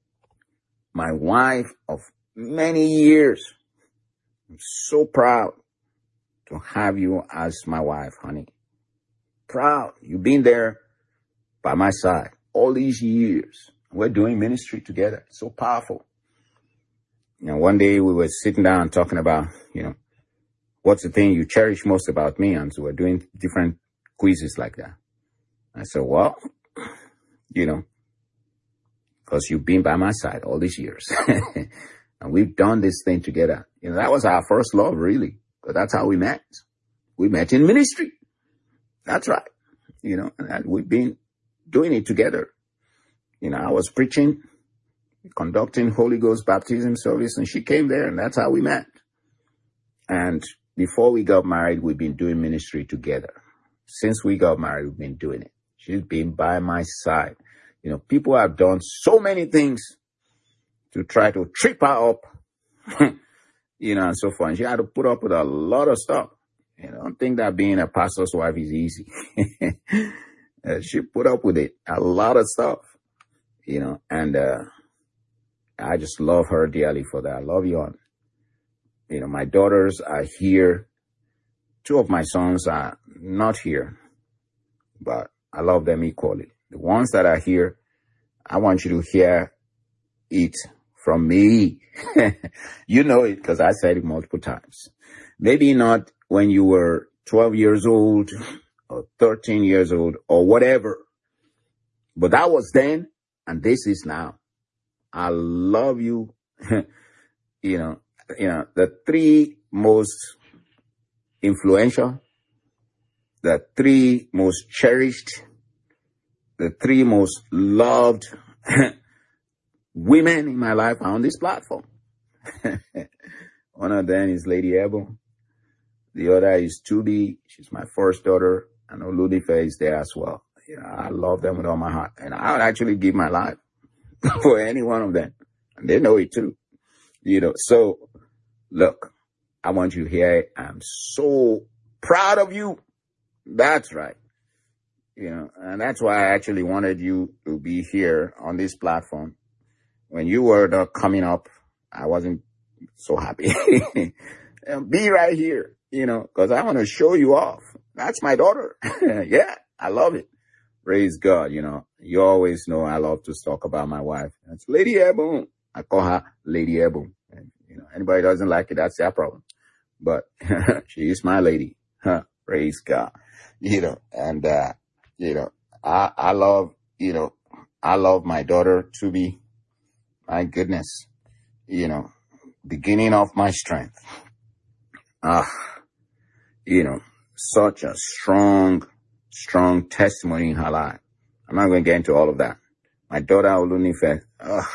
My wife of many years. I'm so proud to have you as my wife, honey. Proud. You've been there by my side all these years. We're doing ministry together. It's so powerful. You know, one day we were sitting down talking about, you know, what's the thing you cherish most about me? And so we're doing different quizzes like that. I said, well, you know, because you've been by my side all these years. And we've done this thing together. You know, that was our first love, really. Because that's how we met. We met in ministry. That's right. You know, and we've been doing it together. You know, I was preaching, conducting Holy Ghost baptism service, and she came there, and that's how we met. And before we got married, we've been doing ministry together. Since we got married, we've been doing it. She's been by my side. You know, people have done so many things to try to trip her up, you know, and so forth. And she had to put up with a lot of stuff. You know, I don't think that being a pastor's wife is easy. uh, she put up with it, a lot of stuff, you know, and uh, I just love her dearly for that. I love you on. You know, my daughters are here. Two of my sons are not here, but I love them equally. The ones that are here, I want you to hear it from me. You know it because I said it multiple times. Maybe not when you were twelve years old or thirteen years old or whatever, but that was then and this is now. I love you. you know, you know, the three most influential, the three most cherished, the three most loved women in my life are on this platform. One of them is Lady Ebon. The other is Tubi. She's my first daughter. I know Ludife is there as well. You know, I love them with all my heart. And I would actually give my life for any one of them. And they know it too. You know, so look, I want you to hear it. I'm so proud of you. That's right. You know, and that's why I actually wanted you to be here on this platform. When you were not coming up, I wasn't so happy. Be right here, you know, because I want to show you off. That's my daughter. Yeah, I love it. Praise God, you know. You always know I love to talk about my wife. It's Lady Ebon. I call her Lady Ebon. And, you know, anybody doesn't like it, that's their problem. But she is my lady. Huh, praise God. You know, and, uh, you know, I, I love, you know, I love my daughter to be, my goodness, you know, beginning of my strength. Ah, you know, such a strong, strong testimony in her life. I'm not going to get into all of that. My daughter, Olunife, ah,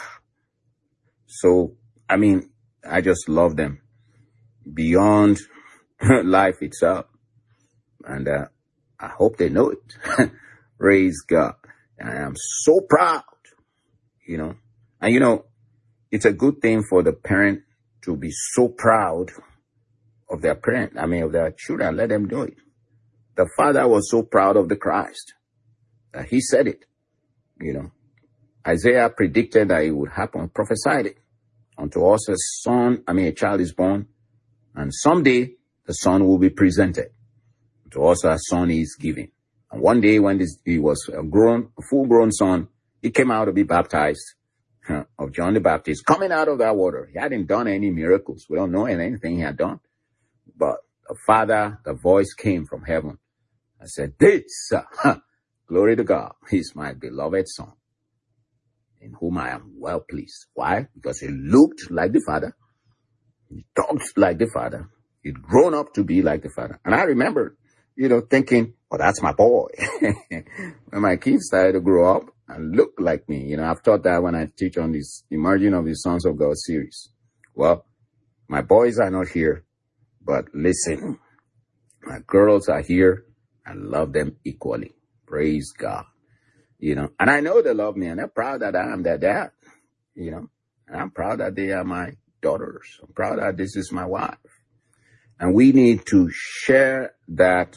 so, I mean, I just love them beyond life itself. And, uh, I hope they know it. Praise God. I am so proud, you know. And, you know, it's a good thing for the parent to be so proud of their parent, I mean, of their children. Let them do it. The father was so proud of the Christ that he said it, you know. Isaiah predicted that it would happen, prophesied it. Unto us a son, I mean, a child is born, and someday the son will be presented. To us a son is given. And one day when this, he was a grown, a full-grown son, he came out to be baptized huh, of John the Baptist, coming out of that water. He hadn't done any miracles. We don't know anything he had done. But the Father, the voice came from heaven. I said, this, uh, glory to God, he's my beloved son, in whom I am well pleased. Why? Because he looked like the Father. He talked like the Father. He'd grown up to be like the Father. And I remember, you know, thinking, well, that's my boy. When my kids started to grow up and look like me, you know, I've taught that when I teach on this Emerging of the Sons of God series. Well, my boys are not here, but listen, my girls are here. I love them equally. Praise God. You know, and I know they love me and they're proud that I am their dad, you know, and I'm proud that they are my daughters. I'm proud that this is my wife. And we need to share that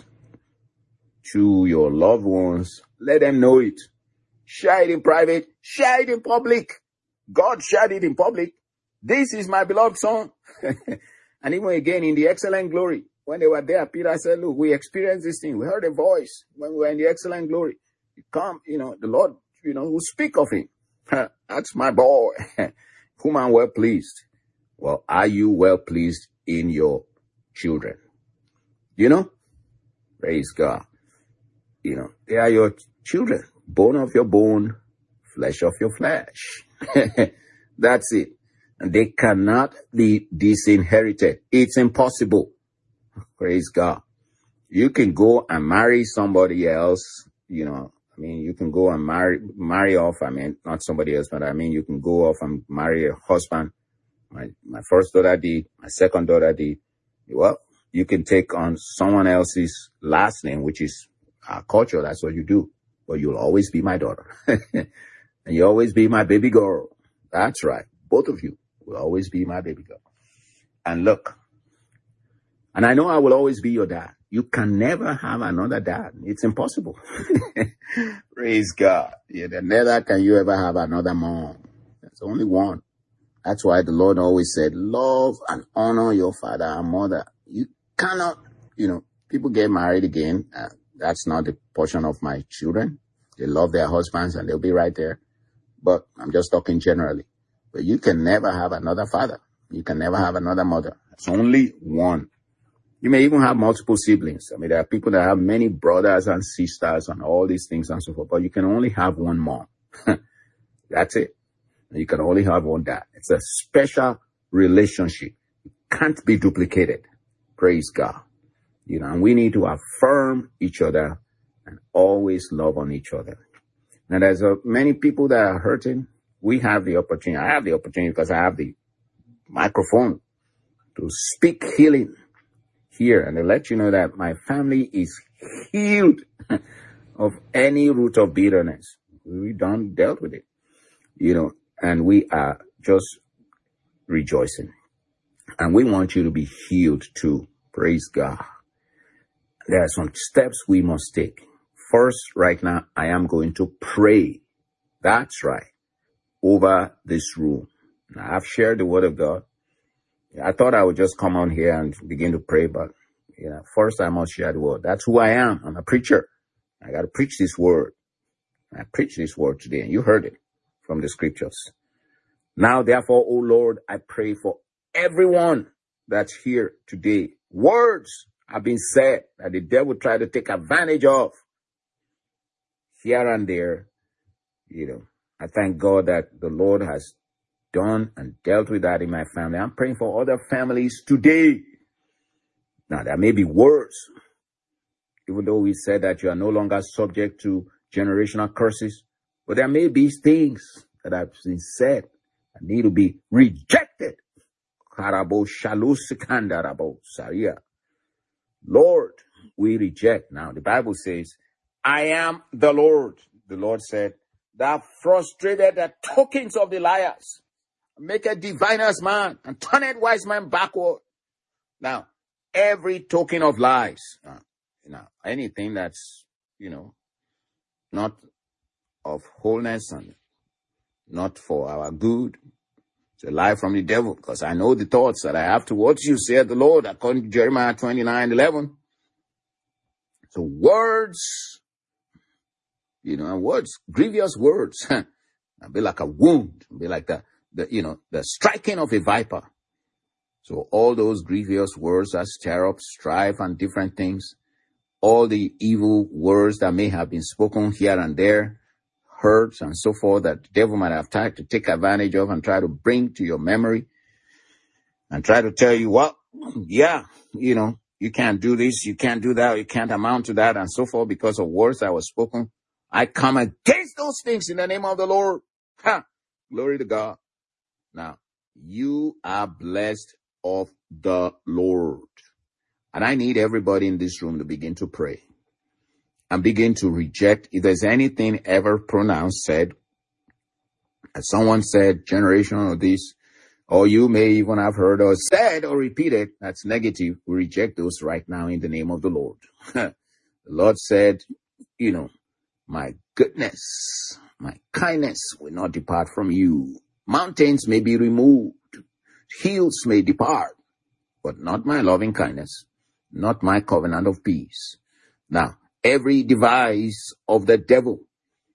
to your loved ones. Let them know it. Share it in private. Share it in public. God shared it in public. This is my beloved son. And even again in the excellent glory, when they were there, Peter said, look, we experienced this thing. We heard a voice when we were in the excellent glory. You come, you know, the Lord you know, who speak of him. That's my boy, whom I'm well pleased. Well, are you well pleased in your children? You know, praise God. You know, they are your children, bone of your bone, flesh of your flesh. That's it. And they cannot be disinherited. It's impossible. Praise God. You can go and marry somebody else, you know, I mean, you can go and marry, marry off, I mean, not somebody else, but I mean, you can go off and marry a husband. My, my first daughter did, my second daughter did. Well, you can take on someone else's last name, which is our culture. That's what you do. But you'll always be my daughter. And you'll always be my baby girl. That's right. Both of you will always be my baby girl. And look, and I know I will always be your dad. You can never have another dad. It's impossible. Praise God. Yeah, neither can you ever have another mom. There's only one. That's why the Lord always said, love and honor your father and mother. You cannot, you know, people get married again. Uh, that's not the portion of my children. They love their husbands and they'll be right there. But I'm just talking generally. But you can never have another father. You can never have another mother. It's only one. You may even have multiple siblings. I mean, there are people that have many brothers and sisters and all these things and so forth, but you can only have one mom. That's it. You can only have one dad. It's a special relationship. It can't be duplicated. Praise God. You know, and we need to affirm each other and always love on each other. Now, there's uh, many people that are hurting. We have the opportunity. I have the opportunity because I have the microphone to speak healing here and to let you know that my family is healed of any root of bitterness. We don't dealt with it, you know, and we are just rejoicing. And we want you to be healed too. Praise God. There are some steps we must take. First, right now, I am going to pray. That's right. Over this room. Now, I've shared the word of God. I thought I would just come on here and begin to pray, but you know, first I must share the word. That's who I am. I'm a preacher. I got to preach this word. I preach this word today, and you heard it from the scriptures. Now, therefore, O Lord, I pray for everyone that's here today. Words have been said that the devil tried to take advantage of here and there. You know, I thank God that the Lord has done and dealt with that in my family. I'm praying for other families today. Now, there may be words, even though we said that you are no longer subject to generational curses, but there may be things that have been said that need to be rejected. Lord, we reject. Now, the Bible says, I am the Lord. The Lord said, that frustrated the tokens of the liars. Make a diviner's man and turn a wise man backward. Now, every token of lies, uh, you know, anything that's, you know, not of wholeness and not for our good, it's a lie from the devil, because I know the thoughts that I have towards you, said the Lord, according to Jeremiah twenty-nine eleven. So words, you know, and words, grievous words, be like a wound, be like the, the, you know, the striking of a viper. So all those grievous words that stir up strife and different things, all the evil words that may have been spoken here and there, hurts and so forth, that the devil might have tried to take advantage of and try to bring to your memory and try to tell you, well, yeah, you know, you can't do this, you can't do that, you can't amount to that and so forth because of words that were spoken. I come against those things in the name of the Lord. Ha! Glory to God. Now, you are blessed of the Lord. And I need everybody in this room to begin to pray and begin to reject. If there's anything ever pronounced, said, as someone said, generation or this, or you may even have heard or said or repeated, that's negative. We reject those right now in the name of the Lord. The Lord said, you know, my goodness, my kindness will not depart from you. Mountains may be removed. Hills may depart, but not my loving kindness, not my covenant of peace. Now, every device of the devil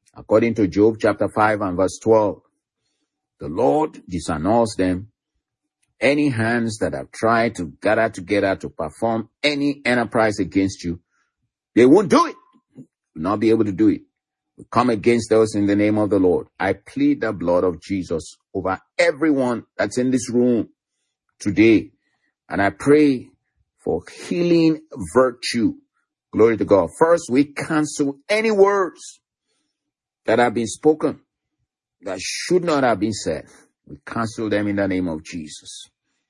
According to Job chapter five and verse twelve, the Lord disannuls them. Any hands that have tried to gather together to perform any enterprise against you, they won't do it. Will not be able to do it. We come against those in the name of the Lord. I plead the blood of Jesus over everyone that's in this room today. And I pray for healing virtue. Glory to God. First, we cancel any words that have been spoken that should not have been said. We cancel them in the name of Jesus.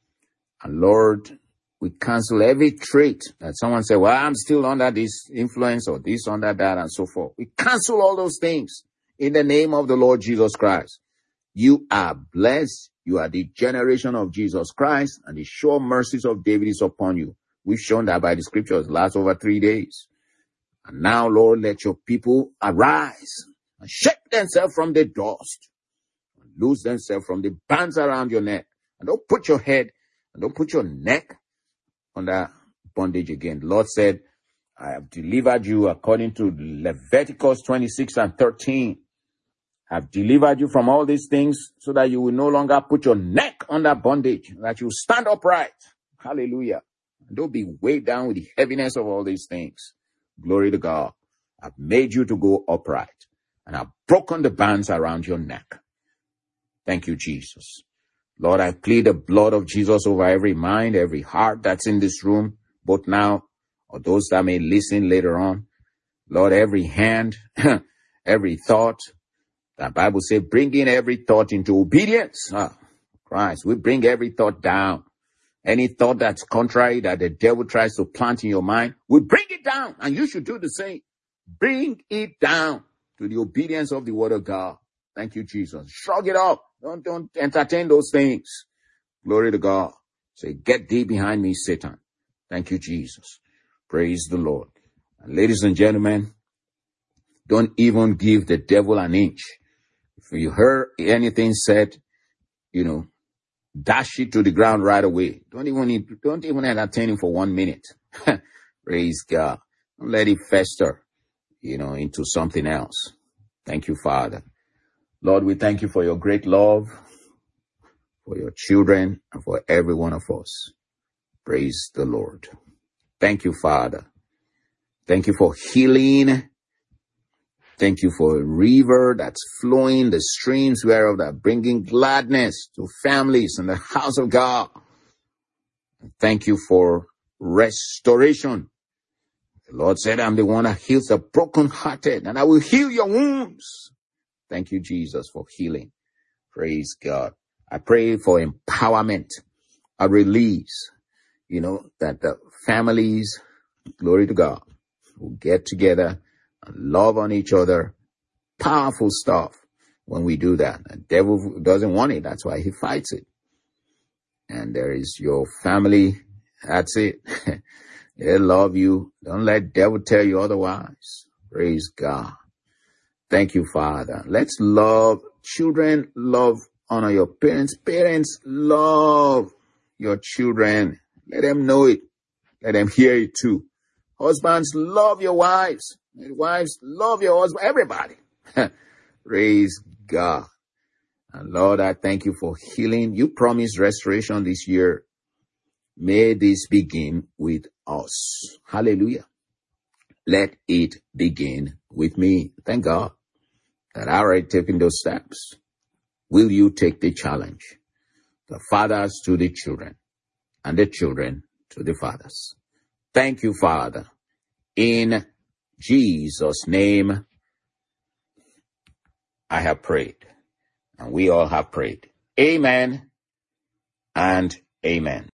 And Lord, we cancel every trait that someone said, well, I'm still under this influence or this, under that, and so forth. We cancel all those things in the name of the Lord Jesus Christ. You are blessed. You are the generation of Jesus Christ, and the sure mercies of David is upon you. We've shown that by the scriptures last over three days. And now, Lord, let your people arise and shake themselves from the dust, and loose themselves from the bands around your neck. And don't put your head and don't put your neck under bondage again. The Lord said, I have delivered you according to Leviticus twenty-six and thirteen. I have delivered you from all these things so that you will no longer put your neck under bondage, that you stand upright. Hallelujah. And don't be weighed down with the heaviness of all these things. Glory to God. I've made you to go upright, and I've broken the bands around your neck. Thank you, Jesus. Lord, I plead the blood of Jesus over every mind, every heart that's in this room, both now or those that may listen later on. Lord, every hand, every thought. The Bible says, bring in every thought into obedience. Ah, Christ, we bring every thought down. Any thought that's contrary that the devil tries to plant in your mind, we bring it down. And you should do the same. Bring it down to the obedience of the word of God. Thank you, Jesus. Shrug it off. Don't, don't entertain those things. Glory to God. Say, get thee behind me, Satan. Thank you, Jesus. Praise the Lord. And ladies and gentlemen, don't even give the devil an inch. If you heard anything said, you know, dash it to the ground right away. Don't even, don't even entertain it for one minute. Praise God. Don't let it fester, you know, into something else. Thank you, Father. Lord, we thank you for your great love, for your children, and for every one of us. Praise the Lord. Thank you, Father. Thank you for healing. Thank you for a river that's flowing, the streams whereof that bringing gladness to families in the house of God. Thank you for restoration. The Lord said, I'm the one that heals the brokenhearted, and I will heal your wounds. Thank you, Jesus, for healing. Praise God. I pray for empowerment, a release, you know, that the families, glory to God, will get together and love on each other. Powerful stuff when we do that. The devil doesn't want it. That's why he fights it. And there is your family. That's it. They love you. Don't let the devil tell you otherwise. Praise God. Thank you, Father. Let's love children. Love, honor your parents. Parents, love your children. Let them know it. Let them hear it too. Husbands, love your wives. Wives, love your husband. Everybody. Praise God. And Lord, I thank you for healing. You promised restoration this year. May this begin with us. Hallelujah. Let it begin with me. Thank God that I already taken those steps. Will you take the challenge? The fathers to the children, and the children to the fathers. Thank you, Father. In Jesus' name, I have prayed, and we all have prayed. Amen and amen.